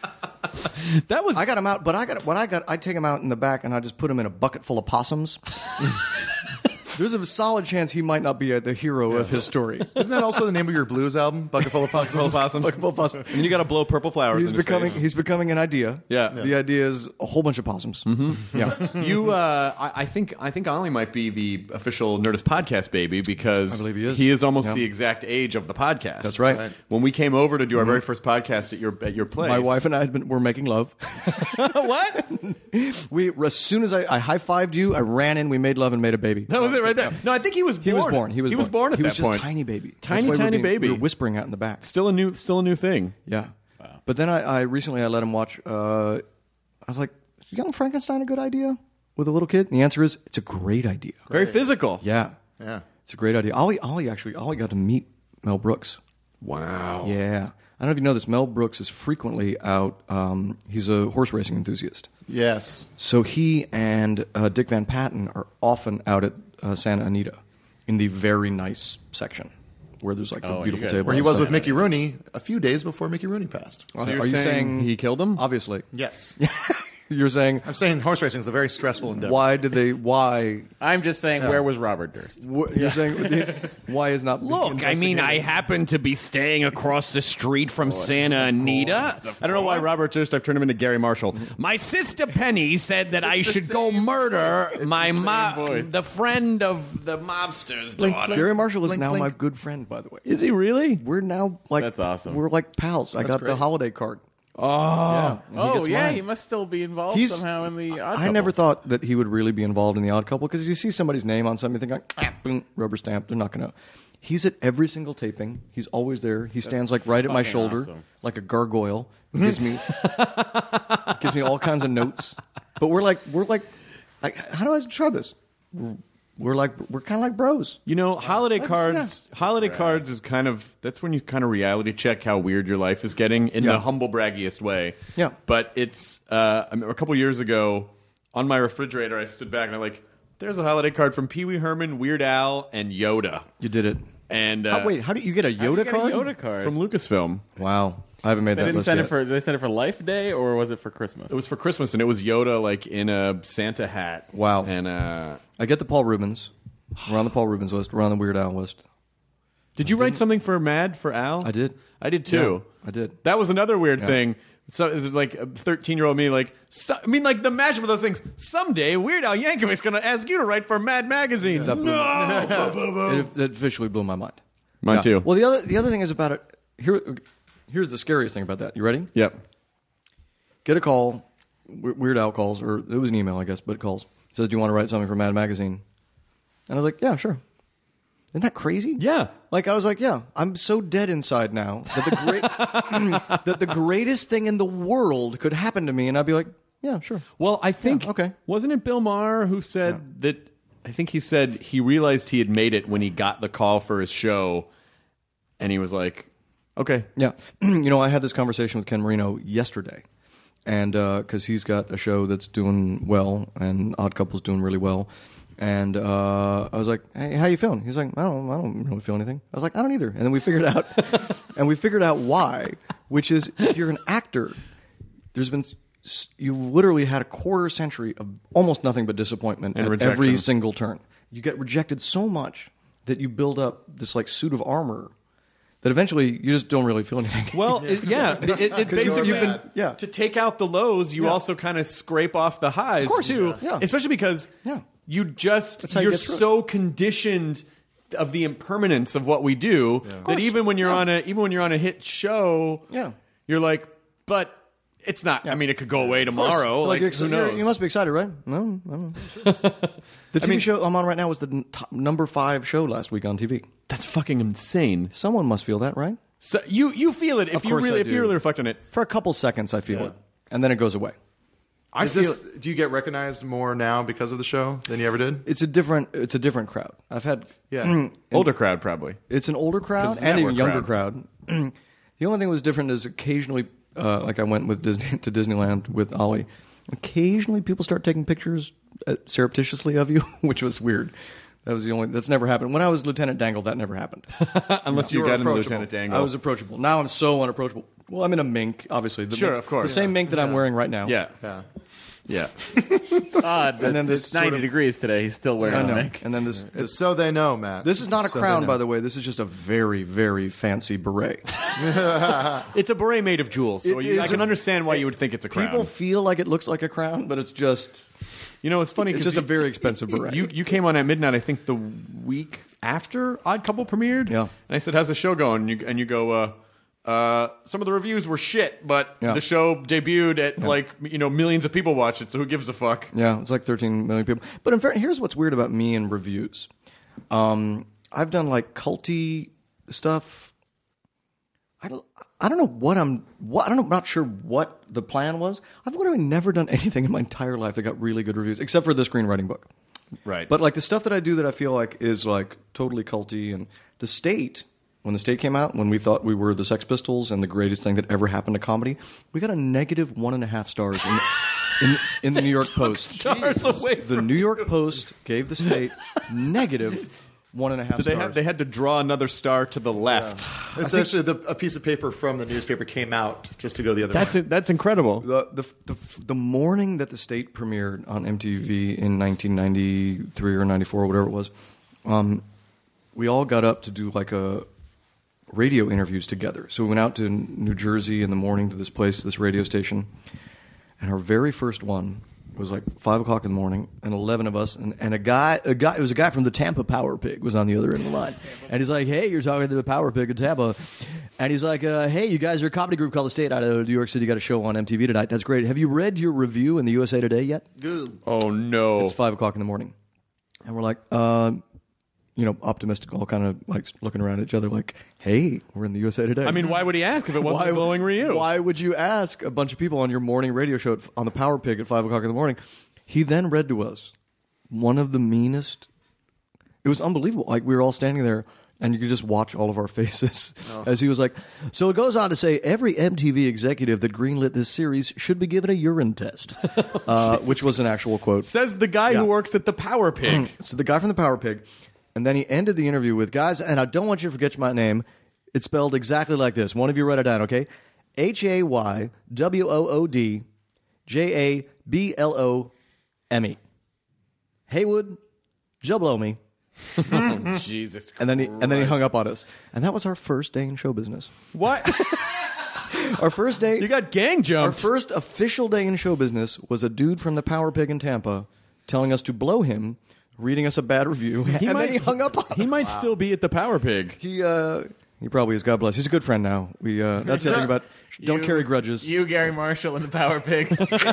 that was. I got him out, but I got what I got. I take him out in the back, and I just put him in a bucket full of possums. There's a solid chance he might not be a, the hero of his story. Isn't that also the name of your blues album? Bucket full of possums. Full of possums. Bucket full of possums. And you got to blow purple flowers. He's in his becoming. face. He's becoming an idea. Yeah. The idea is a whole bunch of possums. Mm-hmm. Yeah. You, uh, I, I think, I think Ollie might be the official Nerdist podcast baby because I believe he is. He is almost Yeah. the exact age of the podcast. That's right. When we came over to do our very first podcast at your at your place, My wife and I had been were making love. what? We as soon as I, I high fived you, I ran in. We made love and made a baby. That was it right there. No, I think he was born. He was born. He was. He was born at he that was just point. tiny baby. Tiny, That's why we were tiny being- baby. We were whispering out in the back. Still a new, still a new thing. Yeah. But then I, I recently I let him watch. Uh, I was like, "Is Young Frankenstein a good idea with a little kid?" And the answer is, it's a great idea. Very physical. Yeah. Yeah. It's a great idea. Ollie, Ollie actually, Ollie got to meet Mel Brooks. Wow. Yeah. I don't know if you know this. Mel Brooks is frequently out. Um, he's a horse racing enthusiast. Yes. So he and uh, Dick Van Patten are often out at uh, Santa Anita in the very nice section where there's like Oh, a you beautiful guys- table. Where he was with Mickey Rooney a few days before Mickey Rooney passed. So you're Are you saying, saying- he killed him? Obviously. Yes. You're saying, I'm saying horse racing is a very stressful endeavor. why did they, why, I'm just saying, where was Robert Durst? wh- you're saying, why is not Look, I mean, I happen to be staying across the street from Santa Anita. I don't know why Robert Durst, I've turned him into Gary Marshall. My sister Penny said that I should go murder my mo- voice. the friend of the mobster's daughter. Gary Marshall is Blink, now blink. my good friend, by the way. Is he really? We're now like, That's awesome. We're like pals. I got the great. holiday card. Oh. Yeah. And he Oh gets yeah, mine. he must still be involved He's- somehow in the. Odd I never Couple. thought that he would really be involved in the Odd Couple because you see somebody's name on something, you think, ah, boom, rubber stamp. They're not going to. He's at every single taping. He's always there. He stands like right at my fucking shoulder, awesome. like a gargoyle. He gives me gives me all kinds of notes. But we're like we're like I, how do I describe this? We're, we're like we're kind of like bros. You know, holiday That's- cards. Holiday cards is kind of that's when you kind of reality check how weird your life is getting in Yeah. the humble braggiest way. Yeah. But it's uh, I mean, a couple years ago on my refrigerator, I stood back and I'm like, "There's a holiday card from Pee Wee Herman, Weird Al, and Yoda." You did it. And uh, oh, wait, how do you get a How do you Yoda get a card? Yoda card. from Lucasfilm. Wow, I haven't made They that didn't list send yet. it for. Did they send it for Life Day or was it for Christmas? It was for Christmas, and it was Yoda like in a Santa hat. Wow. And uh, I get the Paul Rubens. We're on the Paul Rubens list. We're on the Weird Al list. did you write something for Mad for Al? I did. I did too. Yeah, I did. That was another weird Yeah. thing. So is it like a thirteen-year-old me? Like, so, I mean, like the mashup of those things. Someday, Weird Al Yankovic's going to ask you to write for Mad Magazine. That blew no! It, it officially blew my mind. Mine Yeah. too. Well, the other the other thing is about it. Here, here's the scariest thing about that. You ready? Yep. Get a call. We- Weird Al calls, or it was an email, I guess, but it calls. Says, "Do you want to write something for Mad Magazine?" And I was like, "Yeah, sure." Isn't that crazy? Yeah. Like I was like, "Yeah, I'm so dead inside now that the great that the greatest thing in the world could happen to me," and I'd be like, "Yeah, sure." Well, I think Yeah, okay. Wasn't it Bill Maher who said that? I think he said he realized he had made it when he got the call for his show, and he was like, "Okay, Yeah. You know, I had this conversation with Ken Marino yesterday, and because he's got a show that's doing well, and Odd Couple's doing really well, and uh, I was like, "Hey, how you feeling?" He's like, "I don't, I don't really feel anything." I was like, "I don't either." And then we figured out, and we figured out why, which is if you're an actor, there's been you've literally had a quarter century of almost nothing but disappointment And at rejection. every single turn. You get rejected so much that you build up this like suit of armor. That eventually you just don't really feel anything. Well, it, yeah, it, it, it 'Cause you've- basically you've been- yeah. to take out the lows, you Yeah. also kind of scrape off the highs Of course, too. yeah. Yeah. Especially because Yeah. you just That's how you you're get through so conditioned of the impermanence of what we do that course. even when you're Yeah. on a even when you're on a hit show, Yeah. you're like, but it's not. I mean, it could go away tomorrow. Like, Like, you're who exci- you're- knows? You must be excited, right? No, I don't know. The T V mean- show I'm on right now was the n- top, number five show last week on T V. That's fucking insane. Someone must feel that, right? So you you feel it if Of you course really I if you do. really reflect on it. For a couple seconds, I feel it, and then it goes away. I Is feel this, do you get recognized more now because of the show than you ever did? It's a different. It's a different crowd. I've had. Yeah. older crowd probably. It's an older crowd Because it's a and a network younger crowd. The only thing that was different is occasionally, uh, like I went with Disney to Disneyland with Ollie. Occasionally, people start taking pictures uh, surreptitiously of you, which was weird. That was the only. That's never happened. When I was Lieutenant Dangle, that never happened. Unless you, You were got into approachable. Lieutenant Dangle. I was approachable. Now I'm so unapproachable. Well, I'm in a mink, obviously. The Sure, mink- of course. The same mink that I'm wearing right now. yeah. Yeah. Yeah. Odd. And then this it's sort ninety of- degrees today. He's still wearing I a know. mink. And then this. It's so they know, Matt. This is not a So crown, they know. by the way. This is just a very, very fancy beret. It's a beret made of jewels, so It you, I is can a- understand why you would think it's a crown. People feel like it looks like a crown, but it's just. you know, it's funny It's because just a very expensive beret. You you came on at midnight, I think, the week after Odd Couple premiered. Yeah. And I said, "How's the show going?" And you, and you go, uh, uh, "Some of the reviews were shit, but Yeah. the show debuted at like you know millions of people watched it, so who gives a fuck?" Yeah, it's like thirteen million people. But in fact, here's what's weird about me and reviews. Um, I've done like culty stuff. I don't, I don't know what I'm. What I don't know. I'm not sure what the plan was. I've literally never done anything in my entire life that got really good reviews, except for the screenwriting book. Right. But like the stuff that I do that I feel like is like totally culty, and the State. When the State came out, when we thought we were the Sex Pistols and the greatest thing that ever happened to comedy, we got a negative one and a half stars in, in, in the New York Post. stars away The New York Post gave the State negative one and a half Did they stars. have? They had to draw another star to the left. It's actually the, a piece of paper from the newspaper came out just to go the other That's way. it. That's incredible. the, the, the, the morning that the State premiered on M T V in nineteen ninety-three or ninety-four or whatever it was, um, we all got up to do like a radio interviews together. So we went out to New Jersey in the morning to this place, this radio station, and our very first one was like five o'clock in the morning, and eleven of us, and, and a guy, a guy, it was a guy from the Tampa Power Pig was on the other end of the line, and he's like, "Hey, you're talking to the Power Pig in Tampa," and he's like, uh, "Hey, you guys are a comedy group called The State out of New York City. You got a show on M T V tonight. That's great. Have you read your review in the U S A Today yet?" Oh no! It's five o'clock in the morning, and we're like, uh, you know, optimistic, all kind of like looking around at each other, like, "Hey, we're in the U S A Today." I mean, why would he ask if it wasn't why, a glowing review? Why would you ask a bunch of people on your morning radio show at, on the Power Pig at five o'clock in the morning? He then read to us one of the meanest. It was unbelievable. Like, we were all standing there, and you could just watch all of our faces oh. as he was like, so it goes on to say, every M T V executive that greenlit this series should be given a urine test, uh, which was an actual quote. Says the guy yeah. who works at the Power Pig. So the guy from the Power Pig. And then he ended the interview with, guys, and I don't want you to forget my name. It's spelled exactly like this. One of you write it down, okay? H A Y W O O D J A B L O M E. Haywood Jablomi. Oh, Jesus Christ. And then he and then he hung up on us. And that was our first day in show business. What? Our first day. You got gang jumped. Our first official day in show business was a dude from the Power Pig in Tampa telling us to blow him, reading us a bad review, he and might, then he hung up on us. He might wow. still be at the Power Pig. He uh he probably is. God bless. He's a good friend now. We uh that's the thing about don't you, carry grudges. You, Gary Marshall, and the Power Pig.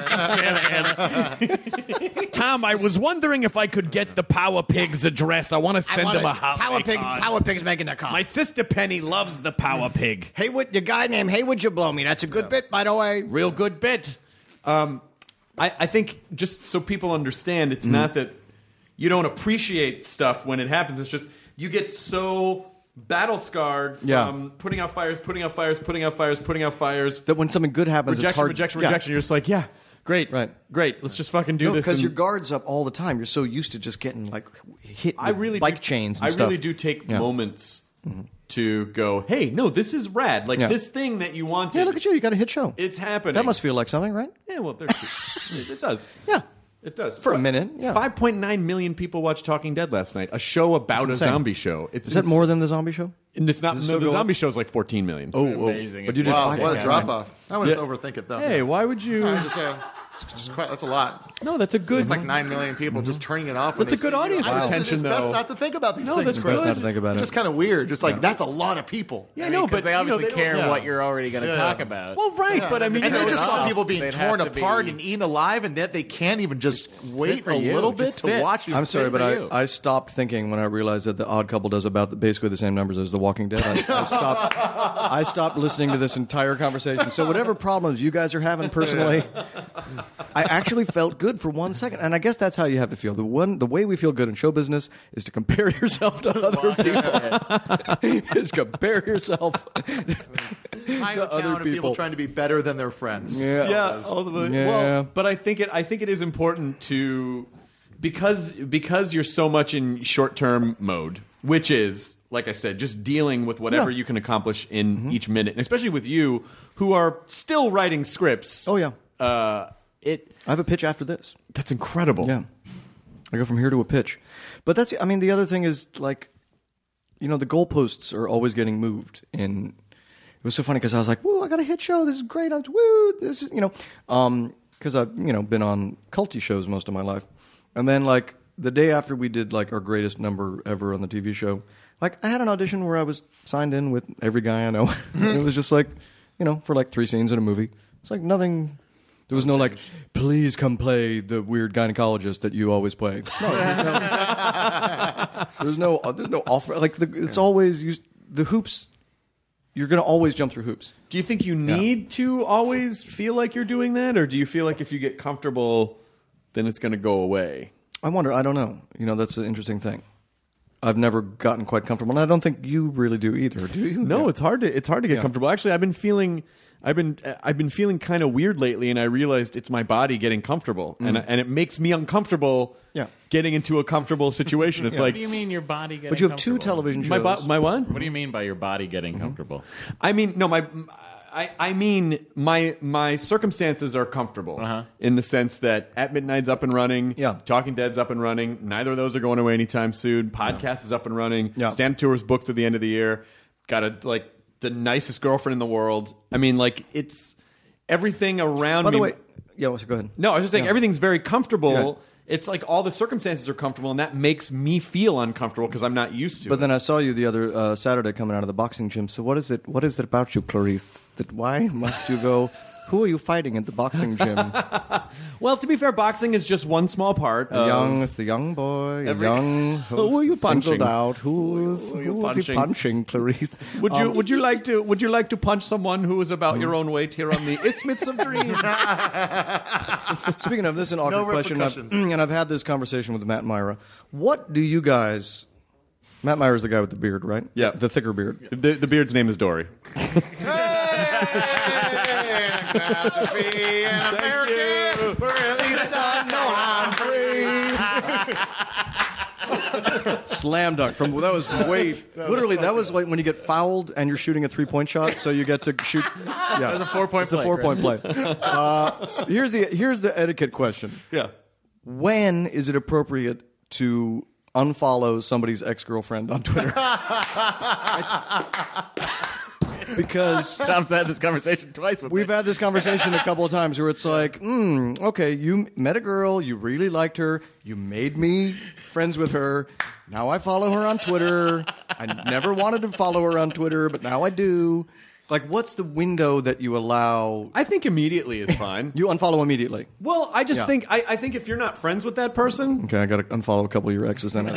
Santa Ana. Tom, I was wondering if I could get the Power Pig's address. I want to send him a holiday Power Pig. card. Power Pig's making the call. My sister Penny loves the Power Pig. Haywood, the guy named Haywood Jablomi. That's a good yeah. bit, by the way. Real good bit. Um, I, I think just so people understand, it's mm. not that you don't appreciate stuff when it happens. It's just you get so battle scarred from yeah. putting out fires, putting out fires, putting out fires, putting out fires. That when something good happens, rejection, it's hard. rejection, yeah. rejection. You're just like, yeah, great, right, great. Let's just fucking do no, this. Because your guard's up all the time. You're so used to just getting like hit with I really bike do, chains. And I stuff. really do take yeah. moments mm-hmm. to go, hey, no, this is rad. Like yeah. this thing that you wanted. Yeah, look at you. You got a hit show. It's happening. That must feel like something, right? Yeah, well, it, it does. Yeah. It does. For a minute, yeah. five point nine million people watched Talking Dead last night. A show about a zombie show. It's Is that more than the zombie show? And it's not. No, the zombie show is like fourteen million. Oh, amazing. Oh. But you did wow, five what a drop off. I wouldn't yeah. overthink it, though. Hey, why would you? I just say, it's just quite, that's a lot. No, that's a good. It's like nine million people mm-hmm. just turning it off. When that's a good audience wow. retention, it's though. It's best not to think about these no, things. That's it's good. best not to think about it's it. Just kind of weird. Just like yeah. that's a lot of people. Yeah, I mean, no, but they obviously you know, they care yeah. what you're already going to yeah. talk about. Well, right, yeah. but I mean, and you they know, just saw enough. people being They'd torn apart be... and eaten alive, and that they can't even just wait a you. little bit just to sit. watch. I'm sorry, but I, I stopped thinking when I realized that The Odd Couple does about the, basically the same numbers as The Walking Dead. I, I stopped. I stopped listening to this entire conversation. So whatever problems you guys are having personally, I actually felt good for one second, and I guess that's how you have to feel. The one, the way we feel good in show business is to compare yourself to other people. is compare yourself to other people. people. people trying to be better than their friends. Yeah, yeah, ultimately. Yeah. Well, but I think it. I think it is important to because because you're so much in short term mode, which is, like I said, just dealing with whatever yeah. you can accomplish in mm-hmm. each minute, and especially with you who are still writing scripts. Oh yeah. Uh, it. I have a pitch after this. That's incredible. Yeah. I go from here to a pitch. But that's, I mean, the other thing is, like, you know, the goalposts are always getting moved. And it was so funny because I was like, woo, I got a hit show. This is great. I was, woo, this is, you know, um, because I've, you know, been on culty shows most of my life. And then, like, the day after we did, like, our greatest number ever on the T V show, like, I had an audition where I was signed in with every guy I know. It was just like, you know, for like three scenes in a movie. It's like nothing... There was no like, please come play the weird gynecologist that you always play. No, there's no, there's no, uh, there's no offer. Like the, it's always you, the hoops. You're going to always jump through hoops. Do you think you need yeah. to always feel like you're doing that, or do you feel like if you get comfortable, then it's going to go away? I wonder. I don't know. You know, that's an interesting thing. I've never gotten quite comfortable, and I don't think you really do either. Do you? No, yeah. it's hard to it's hard to get yeah. comfortable. Actually, I've been feeling. I've been I've been feeling kind of weird lately, and I realized it's my body getting comfortable, mm. and and it makes me uncomfortable. Yeah. Getting into a comfortable situation. It's yeah. like, what do you mean your body getting? But you have two television shows. My, bo- my what? What do you mean by your body getting mm-hmm. comfortable? I mean, no, my I I mean my my circumstances are comfortable uh-huh. in the sense that At Midnight's up and running. Yeah. Talking Dead's up and running. Neither of those are going away anytime soon. Podcast yeah. is up and running. Yeah. Stand tour's booked through the end of the year. Got a like the nicest girlfriend in the world. I mean, like it's. Everything around By me. the way, yeah, well, so go ahead. No, I was just saying yeah. everything's very comfortable. Yeah. It's like all the circumstances are comfortable, and that makes me feel uncomfortable because I'm not used to but it. But then I saw you the other uh, Saturday coming out of the boxing gym. So what is it? What is it about you, Clarice? That why must you go Who are you fighting at the boxing gym? Well, to be fair, boxing is just one small part. A young, it's a young boy, Every- a young Who are you host singled punching? out. Who is, Who are you who is he punching? punching, Clarice? Would you Um, would you like to would you like to punch someone who is about your own weight here on the Isthmus of Dreams? Speaking of this, is an awkward No question, I've- repercussions. and I've had this conversation with Matt and Myra. What do you guys? Matt Myra's the guy with the beard, right? Yeah. the thicker beard. the, the beard's name is Dory. Slam dunk from that was way literally that was like when you get fouled and you're shooting a three point shot, so you get to shoot. Yeah, That was a four-point it's a play, four point play. Uh, here's the here's the etiquette question. Yeah. When is it appropriate to unfollow somebody's ex girlfriend on Twitter? Because Tom's had this conversation twice with we've me. had this conversation a couple of times where it's like, hmm, okay, you met a girl, you really liked her, you made me friends with her. Now I follow her on Twitter. I never wanted to follow her on Twitter, but now I do. Like, what's the window that you allow? I think immediately is fine. You unfollow immediately. Well, I just Yeah. think I, I think if you're not friends with that person, Okay, I got to unfollow a couple of your exes then.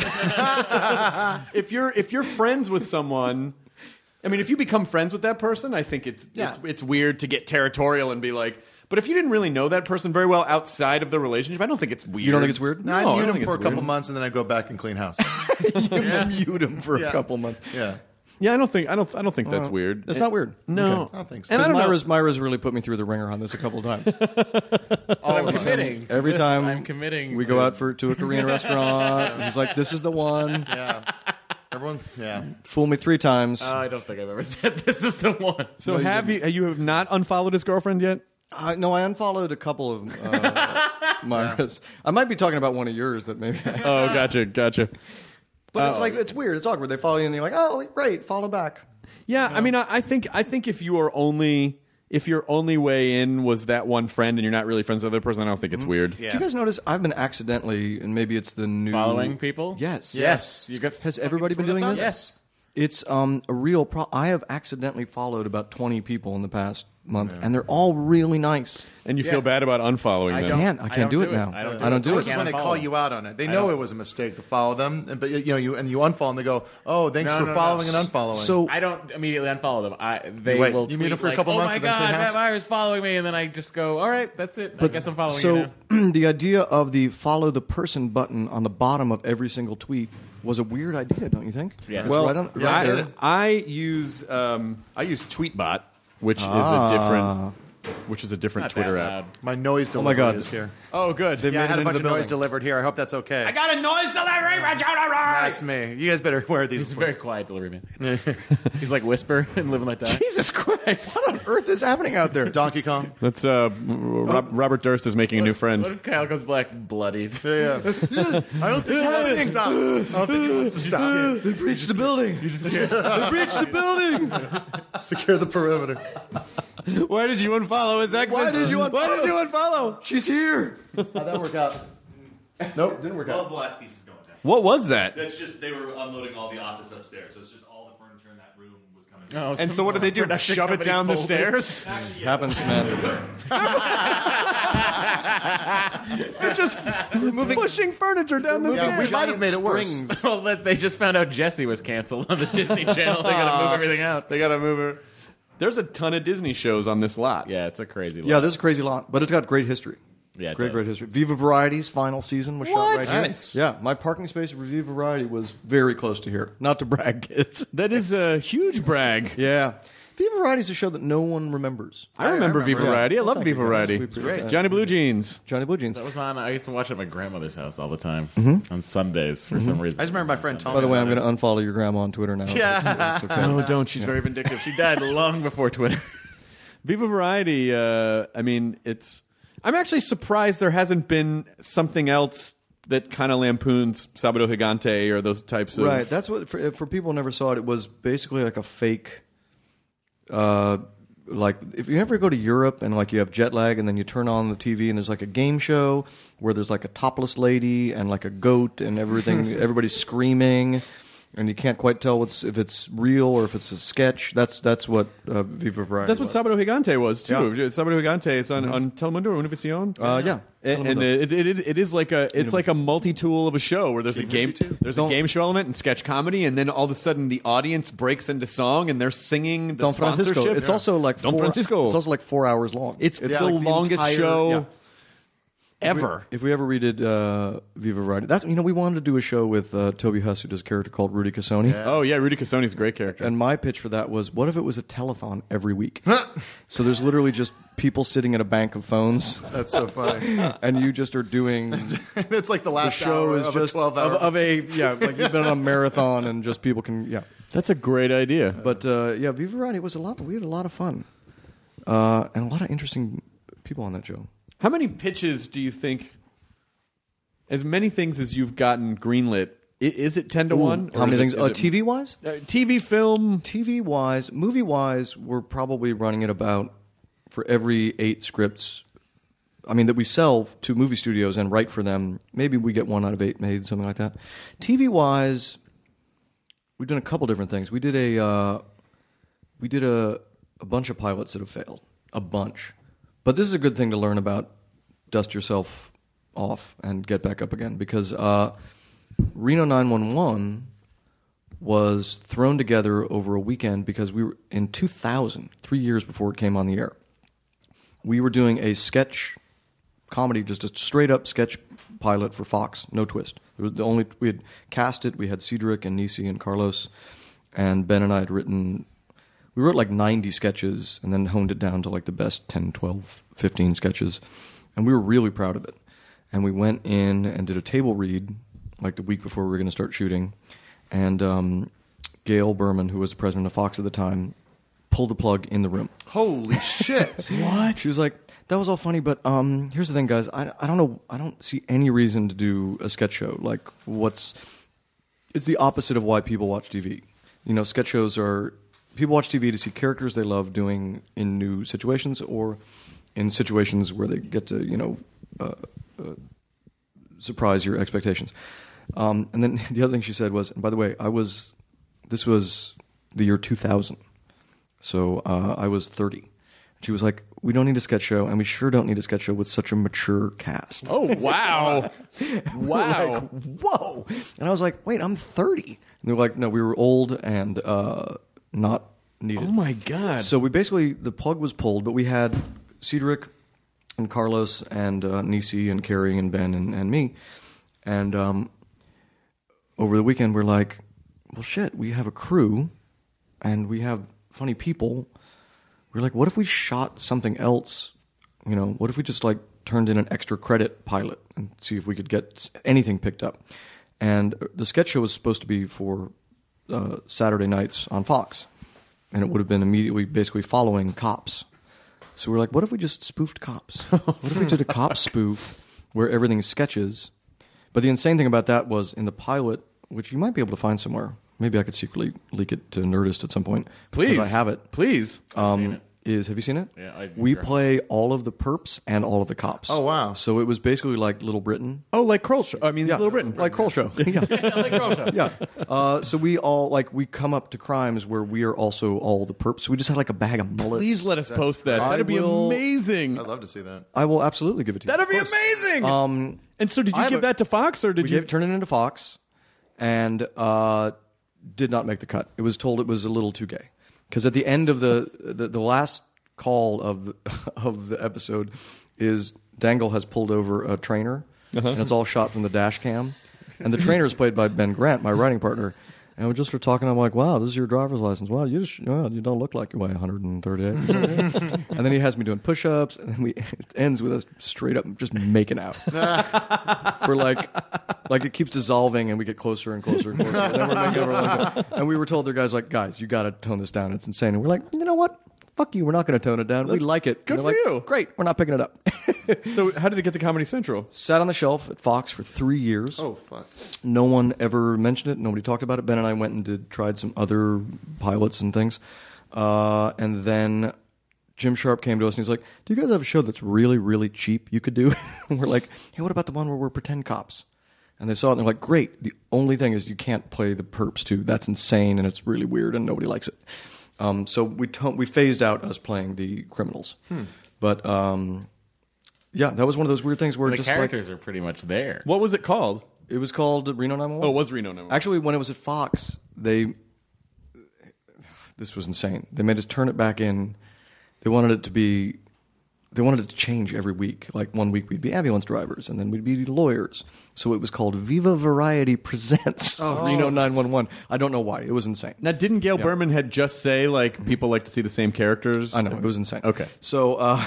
if you're if you're friends with someone, I mean, if you become friends with that person, I think it's Yeah. it's it's weird to get territorial and be like. But if you didn't really know that person very well outside of the relationship, I don't think it's weird. You don't think it's weird? No, No, I I mute don't him think for a it's couple weird. months and then I go back and clean house. You mute him for Yeah. a couple months. Yeah. Yeah, I don't think I don't I don't think that's weird. It's not weird. No, Okay. I don't think so. And I Because don't know. Myra's, Myra's really put me through the ringer on this a couple of times. I'm committing. Every This- time I'm committing. we to- go out for to a Korean restaurant, he's like, "This is the one." Yeah. Everyone, yeah. Fool me three times. Oh, I don't think I've ever said this is the one. So have you you have not unfollowed his girlfriend yet? I, no, I unfollowed a couple of uh, Myra's. I might be talking about one of yours that maybe. I, Oh, gotcha, gotcha. but it's like it's weird. It's awkward. They follow you and you're like, "Oh, great, follow back." Yeah, I mean, I, I think I think if you are only if your only way in was that one friend and you're not really friends with the other person, I don't think it's weird. Yeah. Do you guys notice I've been accidentally, and maybe it's the new Following people? Yes, Yes. You got Has everybody been From the doing this? Yes. It's um, a real pro. I have accidentally followed about twenty people in the past month, and they're all really nice. And you Yeah. feel bad about unfollowing I them. don't- can't. I I can't don't do do it it. now. I don't do I don't it. do Or it. it's just when they Can't call follow. you out on it. They I know don't- it was a mistake to follow them, and- but you know you and you unfollow and they go, "Oh, thanks No, for no, no. following and unfollowing." So I don't immediately unfollow them. I they You wait. will. You meet tweet them for a like, couple oh months my and then god, clean Matt house?" Myers following me, and then I just go, all right, that's it. I guess I'm following you so now. the idea of the follow the person button on the bottom of every single tweet was a weird idea, don't you think? Yes. It's Well, right on, yeah, right I, there. I use um, I use Tweetbot, which Ah. is a different which is a different Not Twitter that app. loud. my noise Oh my delivery God. is here. Oh, good. They've Yeah, I made had it a bunch into of the noise building. delivered here. I hope that's okay. I got a noise delivery for Jonah Roy. That's me. You guys better wear these. He's a very quiet delivery man. He's like Whisper and Living Like That. Jesus Christ! What on earth is happening out there? Donkey Kong. That's uh, Rob, Robert Durst is making a new What friend. if Kyle goes black bloodied? Yeah, yeah. I don't think he wants to stop. I don't think he wants to stop. They breached the building. You just can't. They breached the building. Secure the perimeter. Why did you unfollow his exes? Why did you unfollow? Why did you unfollow? She's here. How'd that work out? Nope, didn't work Well, out. the last piece is going down. What was that? That's just they were unloading all the office upstairs, so it's just all the furniture in that room was coming. Oh, And some- so what did they do? production Shove it company down the folded. stairs? Happens, man. They're just moving, pushing furniture down the Yeah, stairs. we might have made it worse. Well, that- they just found out Jesse was canceled on the Disney Channel. They got to move everything out. They gotta move it. There's a ton of Disney shows on this lot. Yeah, it's a crazy. Yeah, lot. this is a crazy lot, but it's got great history. Yeah, it great, does. great history. Viva Variety's final season was What? shot right here. Nice. Yeah, my parking space at Viva Variety was very close to here. Not to brag, kids. That is a huge brag. Yeah. Viva Variety is a show that no one remembers. I remember, Viva Yeah. Variety. I Well, love thank Viva you, guys. Variety. We appreciate that. Johnny Blue Jeans. Johnny Blue Jeans. That was on. I used to watch it at my grandmother's house all the time Mm-hmm. on Sundays for some reason. I just remember my friend By the way, I'm going to. to unfollow your grandma on Twitter now. Yeah. It's okay. No, don't. She's very vindictive. She died long before Twitter. Viva Variety, uh, I mean, it's. I'm actually surprised there hasn't been something else that kind of lampoons Sábado Gigante or those types of. Right. That's what, for, for people who never saw it, it was basically like a fake. Uh, like if you ever go to Europe and like you have jet lag and then you turn on the T V and there's like a game show where there's like a topless lady and like a goat and everything, everybody's screaming. and you can't quite tell what's if it's real or if it's a sketch. That's that's what uh, Viva Variety. That's what was. Sábado Gigante was too. Yeah. Sábado Gigante. It's on, mm-hmm. on Telemundo or Univision. Uh, yeah, and, and it, it, it, it is like a it's like a multi tool of a show where there's a game there's Don, a game show element and sketch comedy, and then all of a sudden the audience breaks into song and they're singing the Don sponsorship. Francisco. It's yeah. also like Don four, Francisco. It's also like four hours long. It's, it's yeah, the like longest the entire, show. Yeah. Ever. If we, if we ever redid uh, Viva Variety, that's you know we wanted to do a show with uh, Toby Huss, who does a character called Rudy Cassoni. Yeah. Oh yeah, Rudy Cassoni's a great character. And my pitch for that was, what if it was a telethon every week? So there's literally just people sitting at a bank of phones. That's so funny. And you just are doing. It's like the last the show hour is of just a twelve hour of, of a yeah, like you've been on a marathon and just people can yeah. That's a great idea. But uh, yeah, Viva Variety was a lot. We had a lot of fun, uh, and a lot of interesting people on that show. How many pitches do you think? As many things as you've gotten greenlit, is it ten to one? How many things? Uh, T V wise, uh, T V, film, T V wise, movie wise, we're probably running it about for every eight scripts. I mean that we sell to movie studios and write for them. Maybe we get one out of eight made, something like that. T V wise, we've done a couple different things. We did a uh, we did a a bunch of pilots that have failed, a bunch. But this is a good thing to learn about. Dust yourself off and get back up again, because uh, Reno nine one one was thrown together over a weekend because we were in two thousand, three years before it came on the air. We were doing a sketch comedy, just a straight up sketch pilot for Fox, no twist. It was the only we had cast it. We had Cedric and Nisi and Carlos, and Ben and I had written. We wrote like ninety sketches and then honed it down to like the best ten, twelve, fifteen sketches, and we were really proud of it. And we went in and did a table read like the week before we were going to start shooting. And um, Gail Berman, who was the president of Fox at the time, pulled the plug in the room. Holy shit. What? She was like, that was all funny, but um, here's the thing, guys. I, I don't know. I don't see any reason to do a sketch show. Like, what's... It's the opposite of why people watch T V. You know, sketch shows are... People watch T V to see characters they love doing in new situations or in situations where they get to, you know... Uh, Uh, surprise your expectations. Um, and then the other thing she said was, and by the way, I was, this was the year two thousand. So uh, I was thirty. She was like, we don't need a sketch show, and we sure don't need a sketch show with such a mature cast. Oh, wow. Wow. Like, whoa. And I was like, wait, I'm thirty. And they were like, no, we were old and uh, not needed. Oh, my God. So we basically, the plug was pulled, but we had Cedric and Carlos and uh, Nisi and Carrie and Ben and, and me. And um, over the weekend, we're like, well, shit, we have a crew and we have funny people. We're like, what if we shot something else? You know, what if we just like turned in an extra credit pilot and see if we could get anything picked up? And the sketch show was supposed to be for uh, Saturday nights on Fox. And it would have been immediately basically following Cops. So we're like, what if we just spoofed Cops? What if we did a cop spoof where everything's sketches? But the insane thing about that was in the pilot, which you might be able to find somewhere. Maybe I could secretly leak it to Nerdist at some point. Please. I have it. Please. Um, I've seen it. Is have you seen it? Yeah, I we agree. play all of the perps and all of the cops. Oh, wow. So it was basically like Little Britain. Oh, like Kroll Show. I mean, Yeah, Little Britain. like Kroll Show. yeah, like Kroll Show. yeah. Uh, so we all like we come up to crimes where we are also all the perps. So we just had like a bag of bullets. Please let us post that. I That'd be will- amazing. I'd love to see that. I will absolutely give it to you. That'd be Of course. amazing. Um, and so, did I you have give a- that to Fox, or did we you? gave, turned it into Fox, and uh, did not make the cut. It was told it was a little too gay because at the end of the the, the last call of the, of the episode is Dangle has pulled over a trainer, Uh-huh. and it's all shot from the dash cam, and the trainer is played by Ben Grant, my writing partner. And we just were talking. I'm like, "Wow, this is your driver's license. Wow, you just well, you don't look like you weigh one hundred thirty-eight." And then he has me doing push-ups, and then we it ends with us straight up just making out for like, like it keeps dissolving, and we get closer and closer and closer. And, then we're making out, like, and we were told, "There, guys, like, guys, you got to tone this down. It's insane." And we're like, "You know what? Fuck you. We're not going to tone it down. That's we like it." good And they're for like, you. Great. We're not picking it up. So, how did it get to Comedy Central? Sat on the shelf at Fox for three years. Oh, fuck. No one ever mentioned it. Nobody talked about it. Ben and I went and did tried some other pilots and things. Uh, and then Jim Sharp came to us and he's like, do you guys have a show that's really, really cheap you could do? And we're like, hey, what about the one where we're pretend cops? And they saw it and they're like, great. The only thing is you can't play the perps too. That's insane and it's really weird and nobody likes it. Um, so we to- we phased out us playing the criminals. Hmm. But um, yeah, that was one of those weird things where the just characters like, are pretty much there. What was it called? It was called Reno nine one one. Oh, it was Reno nine one one. Actually, when it was at Fox, they this was insane. They made us turn it back in. They wanted it to be. They wanted it to change every week. Like one week we'd be ambulance drivers, and then we'd be lawyers. So it was called Viva Variety Presents Oh, Reno Jesus. nine one one. I don't know why. It was insane. Now, didn't Gail Yeah. Berman had just say like people like to see the same characters? I know it was insane. Okay, so uh,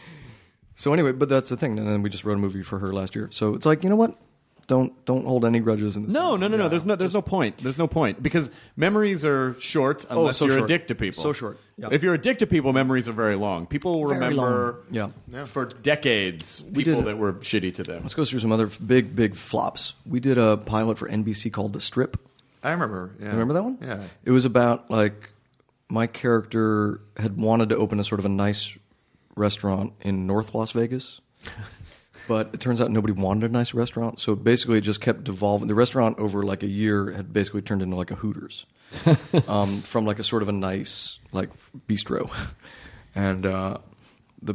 so anyway, but that's the thing. And then we just wrote a movie for her last year. So it's like, you know what? Don't don't hold any grudges in this. No, thing. no, no, no. There's no, there's no point. There's no point because memories are short unless so you're short. a dick to people. So short. Yeah. If you're a dick to people, memories are very long. People will Very remember, long. Yeah. for decades, We people did- that were shitty to them. Let's go through some other f- big big flops. We did a pilot for N B C called The Strip. I remember. Yeah. Remember that one? Yeah. It was about like my character had wanted to open a sort of a nice restaurant in North Las Vegas. But it turns out nobody wanted a nice restaurant, so basically it just kept devolving. The restaurant over like a year had basically turned into like a Hooters, um, from like a sort of a nice like bistro, and uh, the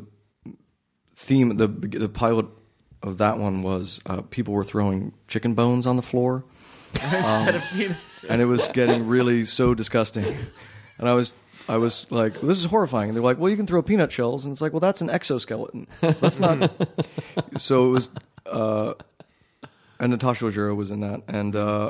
theme, the the pilot of that one was uh, people were throwing chicken bones on the floor, um, and it was getting really so disgusting, and I was. I was like, this is horrifying. And they're like, well, you can throw peanut shells. And it's like, well, that's an exoskeleton. That's not. So it was, uh, and Natasha Leggero was in that. And uh,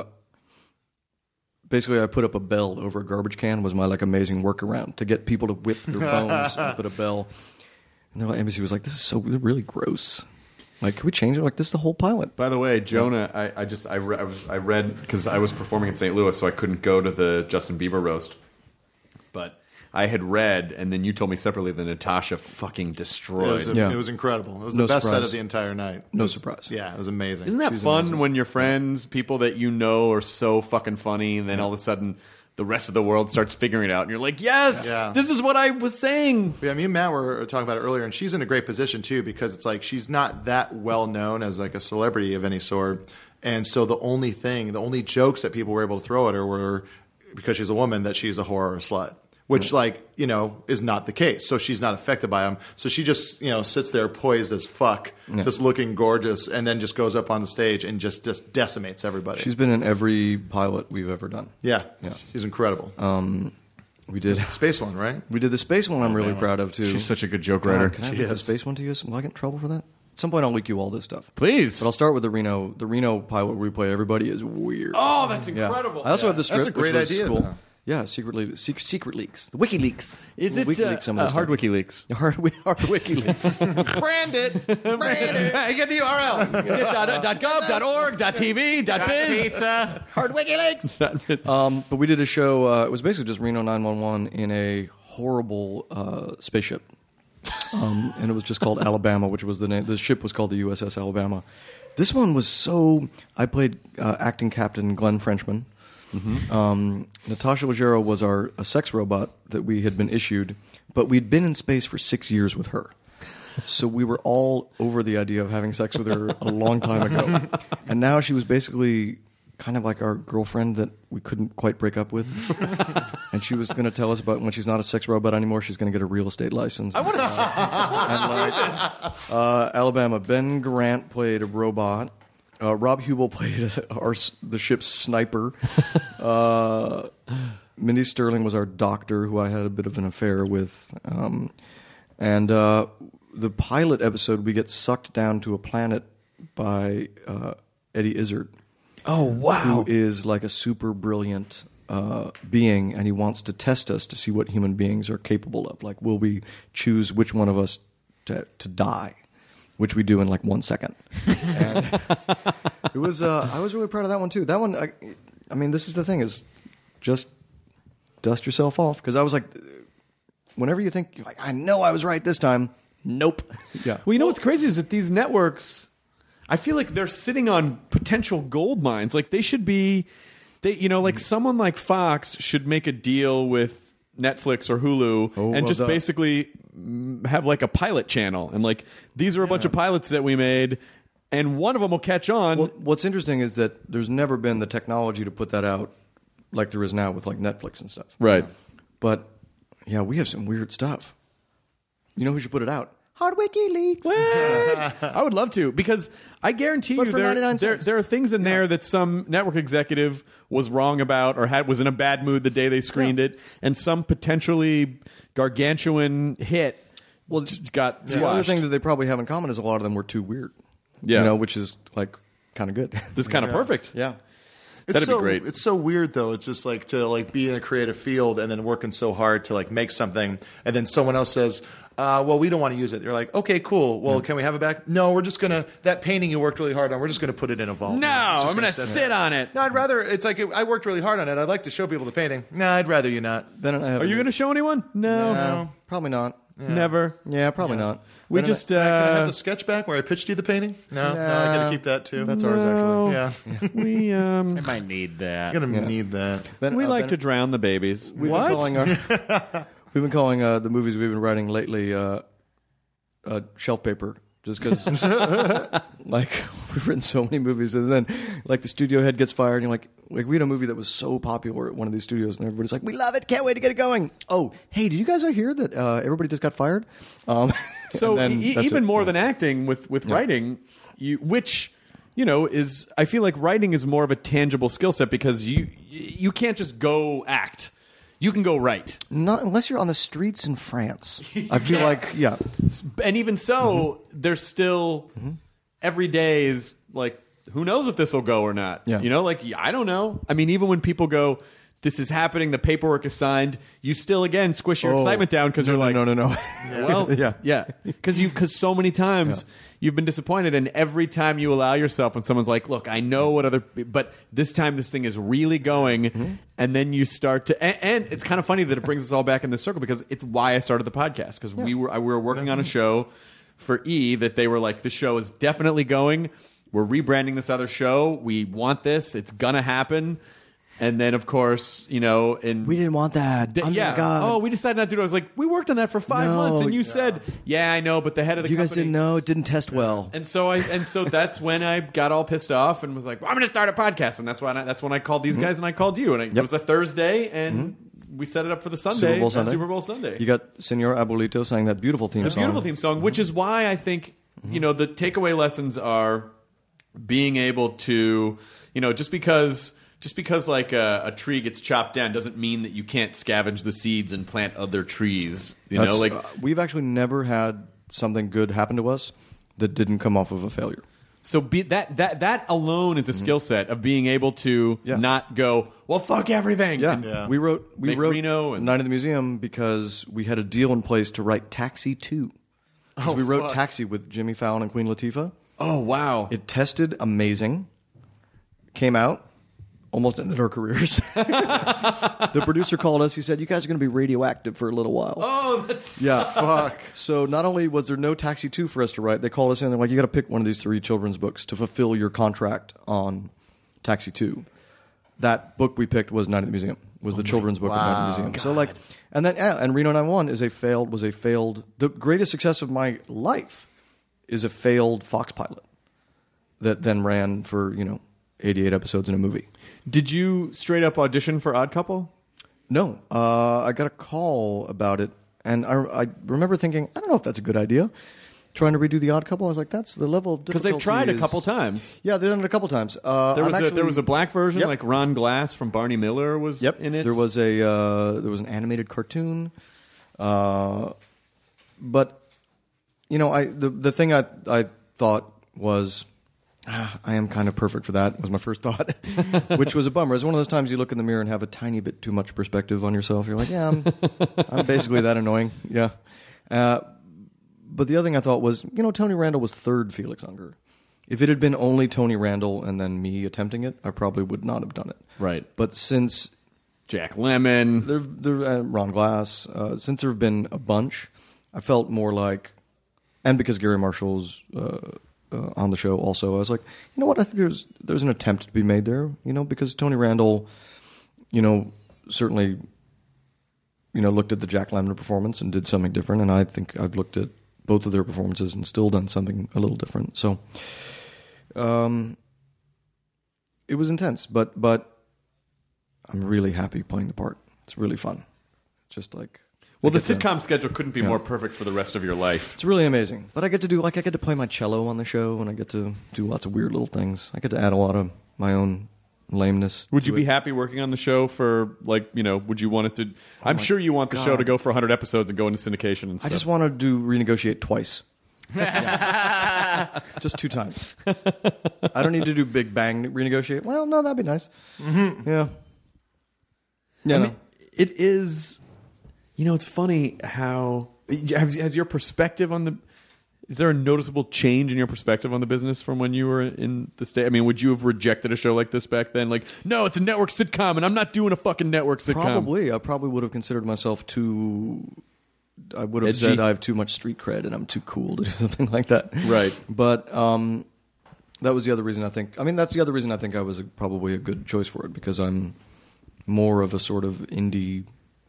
basically, I put up a bell over a garbage can was my like amazing workaround to get people to whip their bones and put a bell. And they're like, N B C was like, this is so really gross. Like, can we change it? Like, this is the whole pilot. By the way, Jonah, I, I just I, re- I was I read because I was performing in Saint Louis, so I couldn't go to the Justin Bieber roast, but. I had read, and then you told me separately that Natasha fucking It destroyed. was, a, Yeah. it was incredible. It was No the best set surprise. of the entire night. No It was- surprise. Yeah, it was amazing. Isn't that She's fun amazing. when your friends, people that you know are so fucking funny, and then all of a sudden the rest of the world starts figuring it out, and you're like, yes, Yeah. this is what I was saying. Yeah, me and Matt were talking about it earlier, and she's in a great position too because it's like she's not that well known as like a celebrity of any sort, and so the only thing, the only jokes that people were able to throw at her were because she's a woman that she's a whore or a slut. Which, like, you know, is not the case. So she's not affected by them. So she just, you know, sits there poised as fuck, Yeah. just looking gorgeous, and then just goes up on the stage and just, just decimates everybody. She's been in every pilot we've ever done. yeah, Yeah. she's incredible. Um, we did Space one, right? we did the space one. I'm really proud of too. She's such a good joke God, writer. Can I She read the is. space one to you? Will I get in trouble for that? At some point, I'll leak you all this stuff. Please. But I'll start with the Reno. The Reno pilot where we play everybody is weird. Oh, that's Yeah. incredible. I also have the script. That's a great which was idea, Cool. though. Yeah, secretly, secret, secret leaks. The WikiLeaks. Is it WikiLeaks uh, some of uh, this hard stuff. WikiLeaks? Hard, hard WikiLeaks. Brand it. Brand it. Get the U R L. dot gov, dot org, dot T V, dot biz. Pizza. Hard WikiLeaks. um, but we did a show. Uh, it was basically just Reno nine one one in a horrible uh, spaceship, um, and it was just called Alabama, which was the name. The ship was called the U S S Alabama. This one was so. I played uh, acting captain Glenn Frenchman. Mm-hmm. Um, Natasha Leggero was our a sex robot that we had been issued, but we'd been in space for six years with her. So we were all over the idea of having sex with her a long time ago. And now she was basically kind of like our girlfriend that we couldn't quite break up with. And she was going to tell us about when she's not a sex robot anymore, she's going to get a real estate license. I want to see this. Uh, Alabama, Ben Grant played a robot. Uh, Rob Hubel played our, the ship's sniper. Uh, Mindy Sterling was our doctor, who I had a bit of an affair with. Um, and uh, the pilot episode, we get sucked down to a planet by uh, Eddie Izzard. Oh, wow. Who is like a super brilliant uh, being, and he wants to test us to see what human beings are capable of. Like, will we choose which one of us to, to die? Which we do in like one second. And it was. Uh, I was really proud of that one too. That one. I, I mean, this is the thing: is just dust yourself off. Because I was like, whenever you think, like, I know I was right this time. Nope. Yeah. Well, you know what's crazy is that these networks, I feel like they're sitting on potential gold mines. Like they should be, they you know, like someone like Fox should make a deal with Netflix or Hulu Oh, and well just done. basically mm, have like a pilot channel and like these are a bunch of pilots that we made. and one of them will catch on. Well, what's interesting is that there's never been the technology to put that out like there is now with like Netflix and stuff. Right. But yeah, we have some weird stuff. You know who should put it out? Hardwiki Leaks. What? I would love to, because I guarantee But you for there, ninety-nine there, cents. there are things in there that some network executive was wrong about or had was in a bad mood the day they screened Yeah. it, and some potentially gargantuan hit well, got The other squashed. thing that they probably have in common is a lot of them were too weird. Yeah. You know, which is like kind of good. This is kind of perfect. Yeah. It's That'd be so, great. It's so weird though. It's just like to like be in a creative field and then working so hard to like make something, and then someone else says, uh, "Well, we don't want to use it." You're like, "Okay, cool. Well, can we have it back?" No, we're just gonna that painting you worked really hard on. We're just gonna put it in a vault. No, It's just I'm going to sit sit there. on it. No, I'd rather. It's like I worked really hard on it. I'd like to show people the painting. No, I'd rather you not. Ben and I have Are you going to show anyone? No. No, probably not. Never. Yeah, probably not. We Ben and I- just... Can I have Uh, the sketch back where I pitched you the painting? No, no, I got to keep that too. That's ours, actually. yeah. we um, I might need that. I'm gonna need that. Ben- we uh, like Ben- to drown the babies. We've What? been calling our, we've been calling uh, the movies we've been writing lately uh, uh, shelf paper, just because like we've written so many movies, and then like the studio head gets fired, and you're like, like we had a movie that was so popular at one of these studios, and everybody's like, we love it, can't wait to get it going. Oh, hey, did you guys hear that uh, everybody just got fired? Um, So and then e- that's even it. more than acting with with writing, you which you know is I feel like writing is more of a tangible skill set because you you can't just go act. You can go write. Not unless you're on the streets in France. I feel Yeah. like yeah. And even so, there's still every day is like who knows if this will go or not. Yeah. You know, like I don't know. I mean, even when people go, this is happening, the paperwork is signed, you still again squish your Oh. excitement down because No, you're no, like, no, no, no. well, yeah. yeah, because you because so many times you've been disappointed, and every time you allow yourself, when someone's like, "Look, I know what other," but this time this thing is really going, Mm-hmm. and then you start to, and, and it's kind of funny that it brings us all back in this circle because it's why I started the podcast because we were I, we were working on a show for E that they were like, the show is definitely going. We're rebranding this other show. We want this. It's gonna happen. And then, of course, you know, in We didn't want that. Th- I'm yeah. the God. Oh, we decided not to do it. I was like, we worked on that for five No. months, and you said, yeah, I know, but the head of the You guys company. didn't know. It didn't test well. And so I, and so that's when I got all pissed off and was like, well, I'm going to start a podcast, and that's when I, that's when I called these guys and I called you, and I, it was a Thursday, and we set it up for the Sunday, Super Bowl uh, Sunday. Super Bowl Sunday. You got Senor Abuelito sang that beautiful theme a song. beautiful theme song, which is why I think you know the takeaway lessons are being able to, you know, just because. Just because like a, a tree gets chopped down doesn't mean that you can't scavenge the seeds and plant other trees. You That's- know, like uh, we've actually never had something good happen to us that didn't come off of a failure. so. Be, that that that alone is a skill set of being able to Yeah. not go well. Fuck everything. Yeah, And- we wrote we Make wrote Reno and- Night of the Museum because we had a deal in place to write Taxi two. Oh, we wrote fuck. Taxi with Jimmy Fallon and Queen Latifah. Oh wow. It tested amazing. Came out. Almost ended our careers. The producer called us. He said, "You guys are going to be radioactive for a little while." oh, that's Yeah, fuck. So not only was there no Taxi two for us to write, they called us in. They're like, "You got to pick one of these three children's books to fulfill your contract on Taxi two." That book we picked was Night at the Museum. Was the children's book of Night at the Museum. So like, and then yeah, and Reno nine one is a failed was a failed. The greatest success of my life is a failed Fox pilot that then ran for you know eighty-eight episodes in a movie. Did you straight up audition for Odd Couple? No, uh, I got a call about it, and I, I remember thinking, I don't know if that's a good idea. Trying to redo The Odd Couple, I was like, that's the level of Because difficulty. they've tried a is- couple times. Yeah, they've done it a couple times. Uh, There I'm was a, actually- there was a black version, Yep. like Ron Glass from Barney Miller was Yep, in it. there was a uh, there was an animated cartoon, uh, but you know, I the the thing I I thought was. Ah, I am kind of perfect for that, was my first thought, which was a bummer. It's one of those times you look in the mirror and have a tiny bit too much perspective on yourself. You're like, yeah, I'm, I'm basically that annoying. Yeah. Uh, but the other thing I thought was, you know, Tony Randall was third Felix Unger. If it had been only Tony Randall and then me attempting it, I probably would not have done it. Right. But since Jack Lemmon. there, there, uh, Ron Glass, uh, since there have been a bunch, I felt more like, and because Gary Marshall's uh, uh, on the show also, I was like, you know what, I think there's there's an attempt to be made there, you know, because Tony Randall, you know, certainly, you know, looked at the Jack Lemmon performance and did something different, and I think I've looked at both of their performances and still done something a little different. So, Um, it was intense, but but I'm really happy playing the part. It's really fun. Just like Well, the I get to- sitcom schedule couldn't be Yeah. more perfect for the rest of your life. It's really amazing. But I get to do like I get to play my cello on the show, and I get to do lots of weird little things. I get to add a lot of my own lameness. Would you to be it. happy working on the show for, like, you know, would you want it to... I'm my sure you want the show God. to go for one hundred episodes and go into syndication and I stuff. just want to do renegotiate twice. Just two times. I don't need to do Big Bang renegotiate. Well, no, that'd be nice. Mm-hmm. Yeah. Yeah. I no. mean, it is... You know, it's funny how... Has, has your perspective on the... Is there a noticeable change in your perspective on the business from when you were in the state? I mean, would you have rejected a show like this back then? Like, no, it's a network sitcom, and I'm not doing a fucking network sitcom. Probably. I probably would have considered myself too... I would have Edgy. said I have too much street cred and I'm too cool to do something like that. Right. But um, that was the other reason I think... I mean, that's the other reason I think I was a, probably a good choice for it, because I'm more of a sort of indie...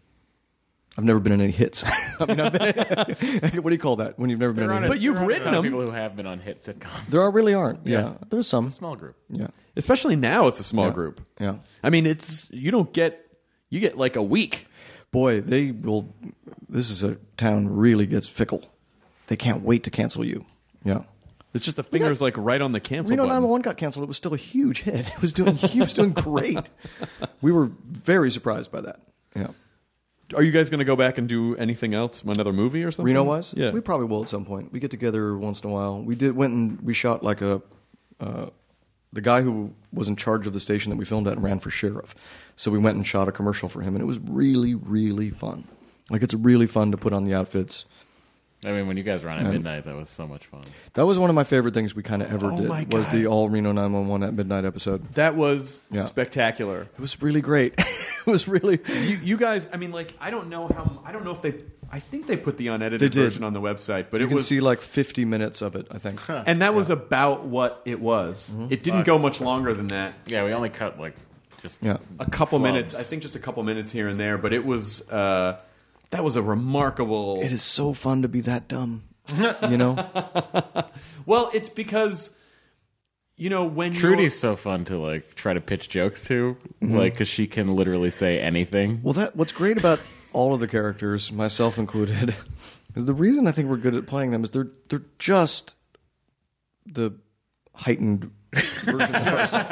I've never been in any hits. I mean, I've been, what do you call that when you've never been in There any aren't hits? But you've there aren't a written ton of them. people who have been on hit sitcoms. There are, really aren't. Yeah. Yeah. There's some. It's a small group. Yeah. Especially now, it's a small Yeah. group. Yeah. I mean, it's... You don't get... You get, like, a week. Boy, they will... This is a town really gets fickle. They can't wait to cancel you. Yeah. It's just the fingers, like, right on the cancel Reno button. nine one one got canceled. It was still a huge hit. It was doing, he was doing great. We were very surprised by that. Yeah. Are you guys going to go back and do anything else? Another movie or something? Reno was? Yeah. We probably will at some point. We get together once in a while. We did went and we shot like a uh, the guy who was in charge of the station that we filmed at and ran for sheriff. So we went and shot a commercial for him, and it was really, really fun. Like, it's really fun to put on the outfits. I mean, when you guys were on at And- midnight, that was so much fun. That was one of my favorite things we kind of ever Oh did. my Was God. the all Reno nine one one at midnight episode. That was Yeah. spectacular. It was really great. It was really. You, you guys, I mean, like, I don't know how... I don't know if they... I think they put the unedited They did. version on the website, but You it can was... see like fifty minutes of it, I think. and that was about what it was. Mm-hmm. It didn't go much longer than that. Yeah, we only cut like just Yeah. A couple Clubs. minutes. I think just a couple minutes here and there, but it was... Uh, that was a remarkable... It is so fun to be that dumb. You know? Well, it's because... You know, when Trudy's so fun to like try to pitch jokes to, like because she can literally say anything. Well, that what's great about all of the characters, myself included, is the reason I think we're good at playing them is they're they're just the heightened version of ourselves.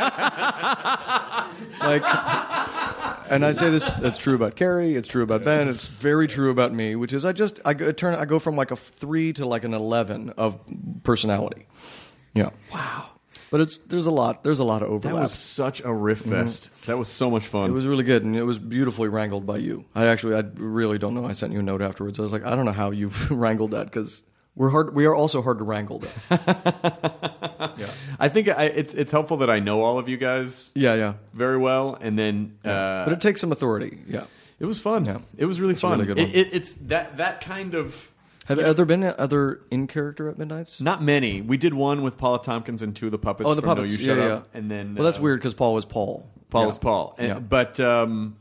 Like, and I say this, that's true about Carrie, it's true about Ben, it's very true about me, which is I just I go, turn I go from like a three to like an eleven of personality. Yeah. Wow. But it's there's a lot there's a lot of overlap. That was such a riff fest. That was so much fun. It was really good, and it was beautifully wrangled by you. I actually, I really don't know. I sent you a note afterwards. I was like, I don't know how you've wrangled that, because we're hard. We are also hard to wrangle. Though. yeah, I think I, it's it's helpful that I know all of you guys yeah, yeah. very well, and then uh, But it takes some authority. Yeah. it was fun. Yeah. It was really It's a fun. really good It, one. it, it's that that kind of Have, have there been other in character at Midnight's? not many. We did one with Paula Tompkins and two of the puppets. Oh, the from puppets. No, You Shut yeah, Up, yeah. and then well, that's uh, weird because Paul was Paul. Paul yeah. is Paul. And, Yeah. But um,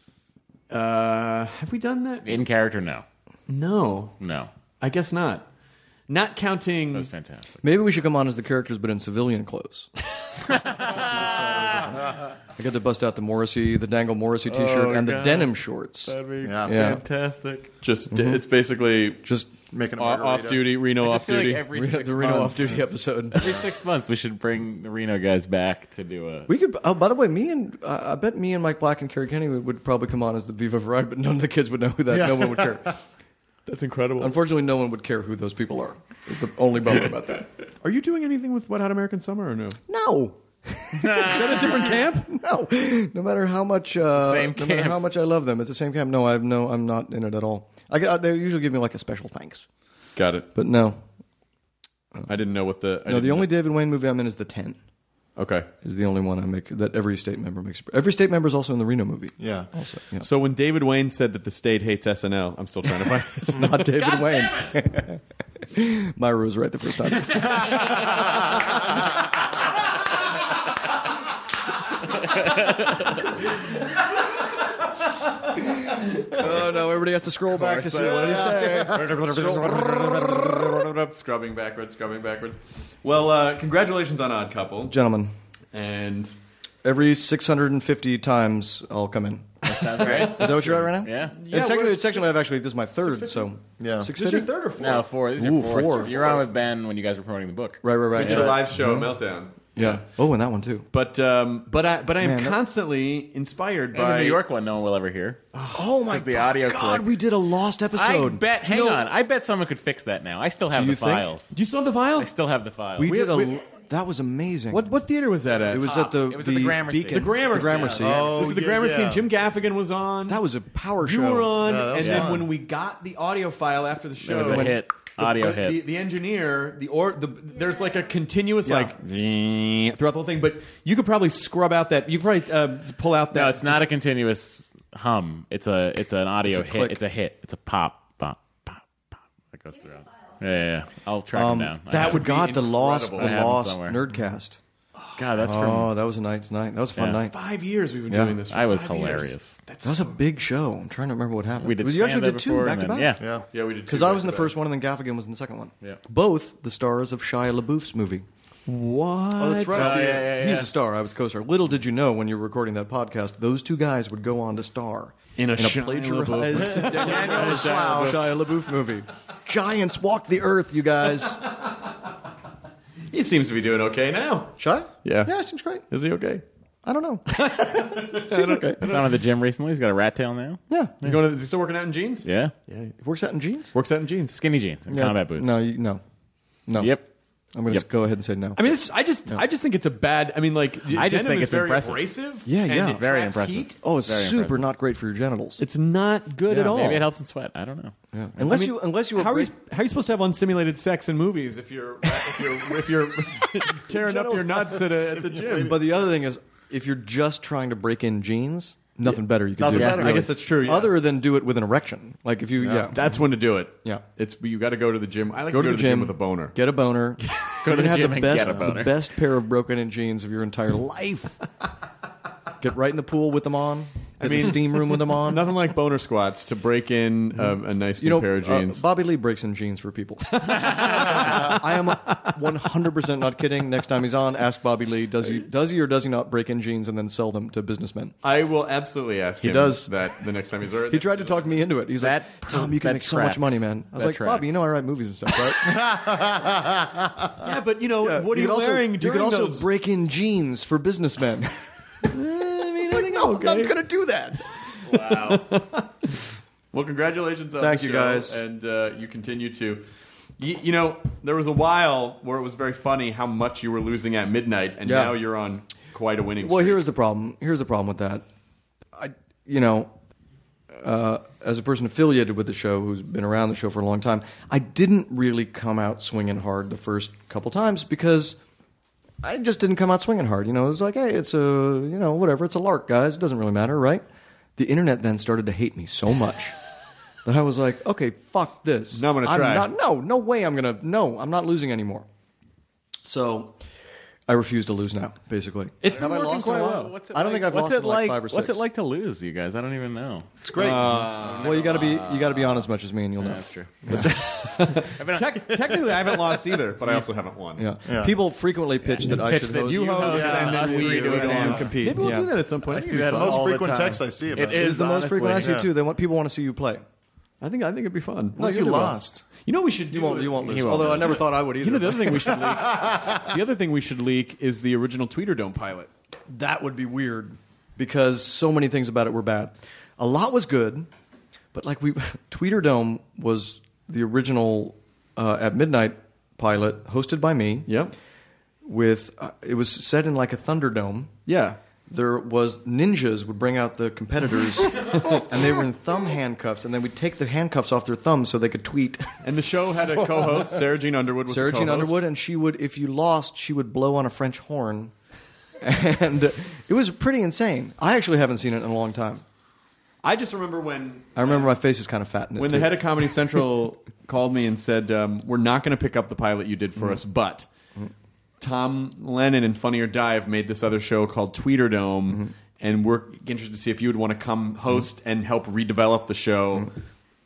uh, have we done that? In character, no, No, no, I guess not. Not counting. that was fantastic. Maybe we should come on as the characters, but in civilian clothes. I got to bust out the Morrissey, the Dangle Morrissey T-shirt, Oh, and the God. denim shorts. That'd be Yeah. Yeah. fantastic. Just it's basically Just Making a off, margarita. off duty, Reno I off just feel duty. like every Reno, six the Reno months, off-duty episode. Every six months, we should bring the Reno guys back to do a. We could. Oh, by the way, me and uh, I bet me and Mike Black and Kerry Kenny would, would probably come on as the Viva Variety, but none of the kids would know who that. No one would care. That's incredible. Unfortunately, no one would care who those people are. Is the only bummer about that. Are you doing anything with Wet Hot American Summer or no? No, Is that a different camp? no. No matter how much, uh, same no matter camp. how much I love them, it's the same camp. No, I've no. I'm not in it at all. I get, they usually give me like a special thanks, Got it. but no. I didn't know what the. I No, the didn't only David Wayne movie I'm in is the Ten. know. Okay. Is the only one I make that every state member makes. Every state member is also in the Reno movie. Yeah. Also, yeah. So when David Wayne said that the state hates S N L, I'm still trying to find it. It's not David Wayne. Myra was right the first time. Oh no! Everybody has to scroll back to see what did he say. it up, scrubbing backwards, scrubbing backwards. Well, uh, congratulations on Odd Couple. Gentlemen. And every six hundred fifty times I'll come in. That sounds great. Is that what you're at right now? Yeah. And Yeah, technically, we're it's technically I've actually, this is my third, so. Yeah. six Is this fifty? your third or fourth? No, four. This is Ooh, your fourth. four. You were on with Ben when you guys were promoting the book. Right, right, right. We did a live show, Meltdown. Yeah. Oh, and that one too. But um, but I but I am Man, that- constantly inspired And by the New York one, no one will ever hear. Oh my the audio God, clip. we did a lost I episode. bet. Hang You know- on. I bet someone could fix that now. I still have Do the you think? files. Do you still have the I files? still have the files. We, We- did a. we- that was amazing. What what theater was that at? It was at the. It was at the Gramercy. Beacon. The Gramercy. The Gramercy. Oh, this is the yeah, Gramercy. yeah. And Jim Gaffigan was on. That was a power you show. were on, Yeah, that was and then fun. when we got the audio file after the show, It was a hit. Audio the, hit. The, the engineer, the or the there's like a continuous Yeah. like throughout the whole thing, but you could probably scrub out that. You could probably uh, pull out that. No, it's not a continuous hum. It's a. It's an audio It's a hit. click. It's a hit. It's a pop, pop, pop, pop that goes throughout. Yeah, yeah, yeah. I'll track Um, them down. I that have would them. God, the lost, incredible. the I have them lost somewhere. Nerdcast. God, that's Oh, from. that was a nice night. That was a fun Yeah. night. Five years we've been Yeah. doing this. For I was five years. hilarious. That was a big show. I'm trying to remember what happened. We did You actually stand-up did two before, back to and back. then- Yeah. Yeah. Yeah, we did. Because two I was in the back to first one and then Gaffigan was in the second one. Yeah. Both the stars of Shia LaBeouf's movie. back. What? Oh, that's right. Oh, yeah, yeah, yeah. He's a star. I was co-star. Little did you know when you were recording that podcast, those two guys would go on to star In a Shia plagiarized Daniel Slough Shia LaBeouf movie. Giants walk the earth, you guys. He seems to be doing okay now. Shia? Yeah. Yeah, seems great. Is he okay? I don't know. Seems okay. He's on at the gym recently. He's got a rat tail now. Yeah. He's going. To, is he still working out in jeans? Yeah. Yeah. He works out in jeans? Works out in jeans. Skinny jeans and Yeah. combat boots. No, you, no. No. Yep. I'm going to Yep. go ahead and say no. I mean, this, I just, I just think it's a bad. I mean, like, I just denim think is it's very impressive. abrasive. Yeah, and yeah. it Very traps impressive. heat. Oh, it's Very super impressive. not great for your genitals. It's not good Yeah. at all. Maybe it helps in sweat. I don't know. Yeah. Unless I mean, you unless you were how are you, break- how are you supposed to have unsimulated sex in movies if you're if you're if you're tearing up your nuts at, a, at the gym? But the other thing is, if you're just trying to break in jeans, nothing better you can Nothing do. better. I guess that's true. Yeah. Other than do it with an erection, like if you, yeah, That's when to do it. Yeah. it's you got to go to the gym. I like go to to go the gym with a boner. get a boner, Go to the have gym the and best, get a boner. the best pair of broken-in jeans of your entire life. Get right in the pool with them on. Get mean- the steam room with them on. Nothing like boner squats to break in a, a nice You new know, pair of uh, jeans. Bobby Lee breaks in jeans for people. I am one hundred percent not kidding. Next time he's on, ask Bobby Lee, does he does he or does he not break in jeans and then sell them to businessmen? I will absolutely ask He him does. that the next time he's there. He tried to talk me into it. He's That- like, Tom, you can that make so much tracks. money, man. I was That like, tracks. Bobby, you know I write movies and stuff, right? Yeah, but you know Yeah, what are you you could also, wearing You during could also those? break in jeans for businessmen. I mean, I think no, I'm okay. I'm not going to do that. Wow. Well, congratulations on Thank the you, show, guys. and uh, you continue to. You, you know, there was a while where it was very funny how much you were losing at midnight, and Yeah. now you're on quite a winning Well, streak. here's the problem. Here's the problem with that. I, you know, uh, as a person affiliated with the show who's been around the show for a long time, I didn't really come out swinging hard the first couple times because I just didn't come out swinging hard. You know, it was like, hey, it's a, you know, whatever. It's a lark, guys. It doesn't really matter, right? The internet then started to hate me so much that I was like, okay, fuck this. Now I'm gonna try. Not, no, no way I'm going to, no, I'm not losing anymore. So I refuse to lose now, basically. It's Have been I working lost in a quite while? well. What's it I don't like, think I've what's lost it in like like, five or What's six. it like to lose, you guys? I don't even know. It's great. Well, you got to be you got to be on as much as me, and you'll know. That's true. Tec- technically, I haven't lost either, but I also haven't won. Yeah. Yeah. People frequently pitch that I Pitch should that host. you host Yeah. and us then we three do do it it and on. compete. Maybe we'll Yeah. do that at some point. I That'd see be that fun. Most all the frequent time. text I see about It it. is It's the most frequent I see honestly. too. They want people want to see you play. I think I think it'd be fun. What if you do well. lost? You know what we should do? You won't. is- You won't lose. He won't Although I lose. never thought I would either. You know the other thing we should leak. The other thing we should leak is the original Tweeter Dome pilot. that would be weird because so many things about it were bad. A lot was good, but like we, Tweeter Dome was the original uh, at midnight pilot hosted by me. Yep. With uh, it was set in like a Thunderdome. Yeah. There was ninjas would bring out the competitors, and they were in thumb handcuffs, and then we'd take the handcuffs off their thumbs so they could tweet. And the show had a co-host, Sarah Jean Underwood. Was Sarah the Jean co-host. Underwood, and she would, if you lost, she would blow on a French horn, and it was pretty insane. I actually haven't seen it in a long time. I just remember when I remember my face is kind of fat in it. when too. the head of Comedy Central called me and said, um, "We're not going to pick up the pilot you did for us, but Tom Lennon and Funny or Die have made this other show called Tweeter Dome, and we're interested to see if you would want to come host and help redevelop the show."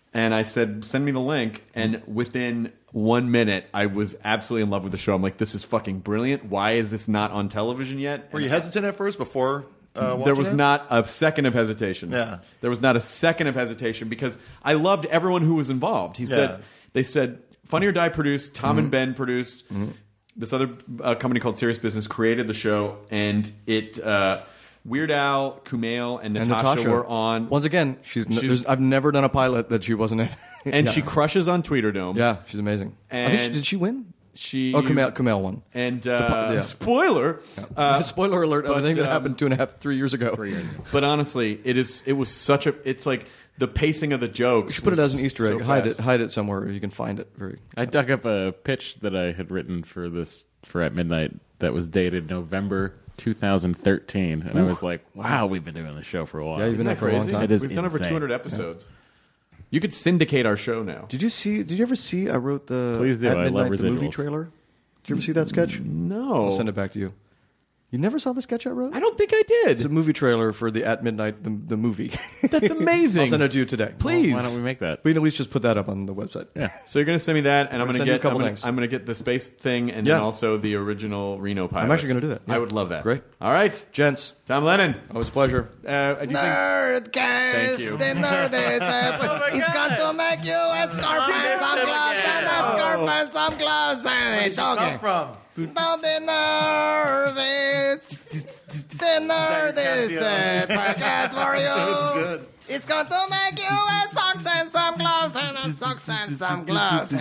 and I said, "Send me the link." And within one minute, I was absolutely in love with the show. I'm like, "This is fucking brilliant. Why is this not on television yet?" Were you hesitant at first before? Uh, there was it? not a second of hesitation. Yeah. There was not a second of hesitation because I loved everyone who was involved. He said, Yeah. they said, Funny or Die produced, Tom Mm-hmm. and Ben produced. Mm-hmm. This other uh, company called Serious Business created the show, and it uh, Weird Al, Kumail, and Natasha, And Natasha were on. Once again, she's, n- She's- there's- I've never done a pilot that she wasn't in. and Yeah. she crushes on Tweeterdome. Yeah, she's amazing. I think she, And- did she win? She Oh, Kumail, Kumail won. And The pi- uh, yeah. spoiler, uh, Spoiler alert of but, a thing that um, happened two and a half, three years ago. Three years ago. but honestly, it is. It was such a. It's like the pacing of the jokes. You should put it was as an Easter so egg. hide fast. it. Hide it somewhere where you can find it. Very. I dug up a pitch that I had written for this for At Midnight that was dated November two thousand thirteen, and I was like, "Wow, we've been doing this show for a while." Yeah, you've been Isn't there that for a long crazy? time. It is We've done over insane. two hundred episodes. You could syndicate our show now. Did you see? Did you ever see? I wrote the Please do. At I love Midnight, the movie residuals. trailer. Did you ever see that sketch? No, I'll send it back to you. You never saw the sketch I wrote? I don't think I did. It's a movie trailer for the At Midnight, the, the movie. That's amazing. I'll send it to you today. Please. Why don't we make that? We can at least just put that up on the website. Yeah. So you're going to send me that, and I'm We're going to sending you get a couple I'm gonna, things. I'm going to get the space thing, and Yeah. then also the original Reno pilot. I'm actually gonna do that, yeah. I would love that. Great. All right, Gents, Tom Lennon. always a pleasure. Uh, do you think- Nerdcast, Thank you. the Nerdist. It's got to make you a scarf and some gloves and a scarf and some gloves and a dog. from? Don't be nervous. The Nerdist uh, podcast for you. Good. It's going to make you a socks and some gloves and a socks and some gloves.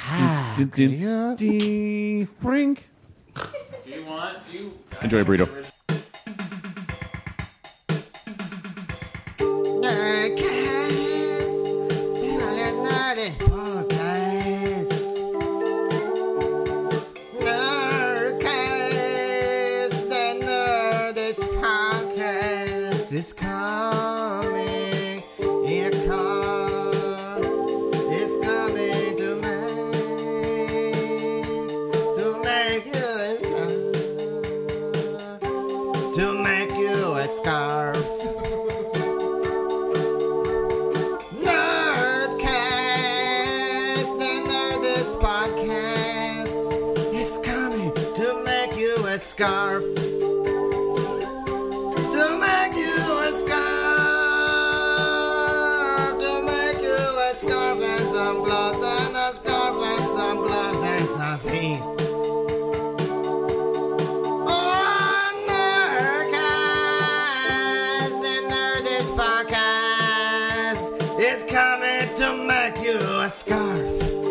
Ring. Do you want? Do you Enjoy a burrito. Nerdcast, the Nerdist podcast. Nerdcast, the Nerdist podcast is coming in a car. It's coming to make, to make you a scarf, to make you a scarf. Nerdcast, the Nerdist podcast is coming to make you a scarf. To make you a scarf. To make you a scarf and some gloves and a scarf and some gloves and some things. Oh, Nerdcast, the Nerdist podcast is coming to make you a scarf.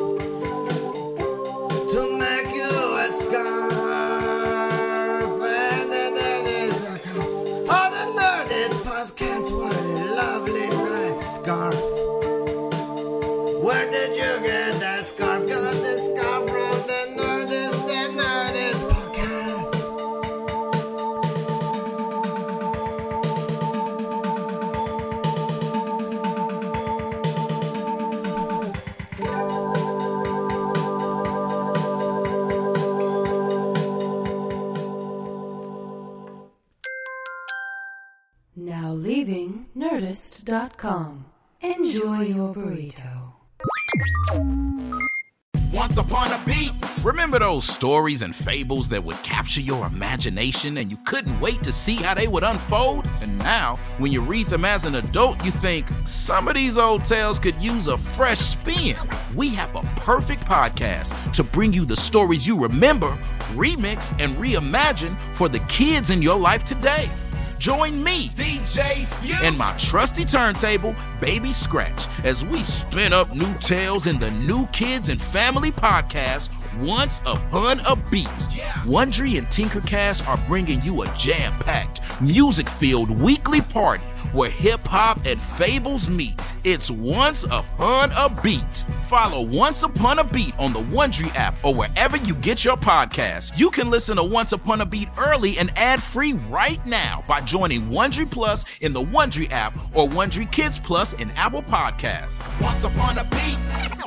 To make you a scarf. And then it is a co- oh, the Nerdist podcast, what a lovely, nice scarf. Where did you get that scarf? Got this scarf from the Nerdist, the Nerdist podcast. Now leaving Nerdist dot com. Enjoy your burrito. Once upon a beat. Remember those stories and fables that would capture your imagination and you couldn't wait to see how they would unfold? And now, when you read them as an adult, you think some of these old tales could use a fresh spin. We have a perfect podcast to bring you the stories you remember, remix, and reimagine for the kids in your life today. Join me, D J Few, and my trusty turntable, Baby Scratch, as we spin up new tales in the New Kids and Family podcast, Once Upon a Beat. Wondery and Tinkercast are bringing you a jam-packed, music-filled weekly party where hip-hop and fables meet. It's Once Upon a Beat. Follow Once Upon a Beat on the Wondery app or wherever you get your podcasts. You can listen to Once Upon a Beat early and ad-free right now by joining Wondery Plus in the Wondery app or Wondery Kids Plus in Apple Podcasts. Once Upon a Beat.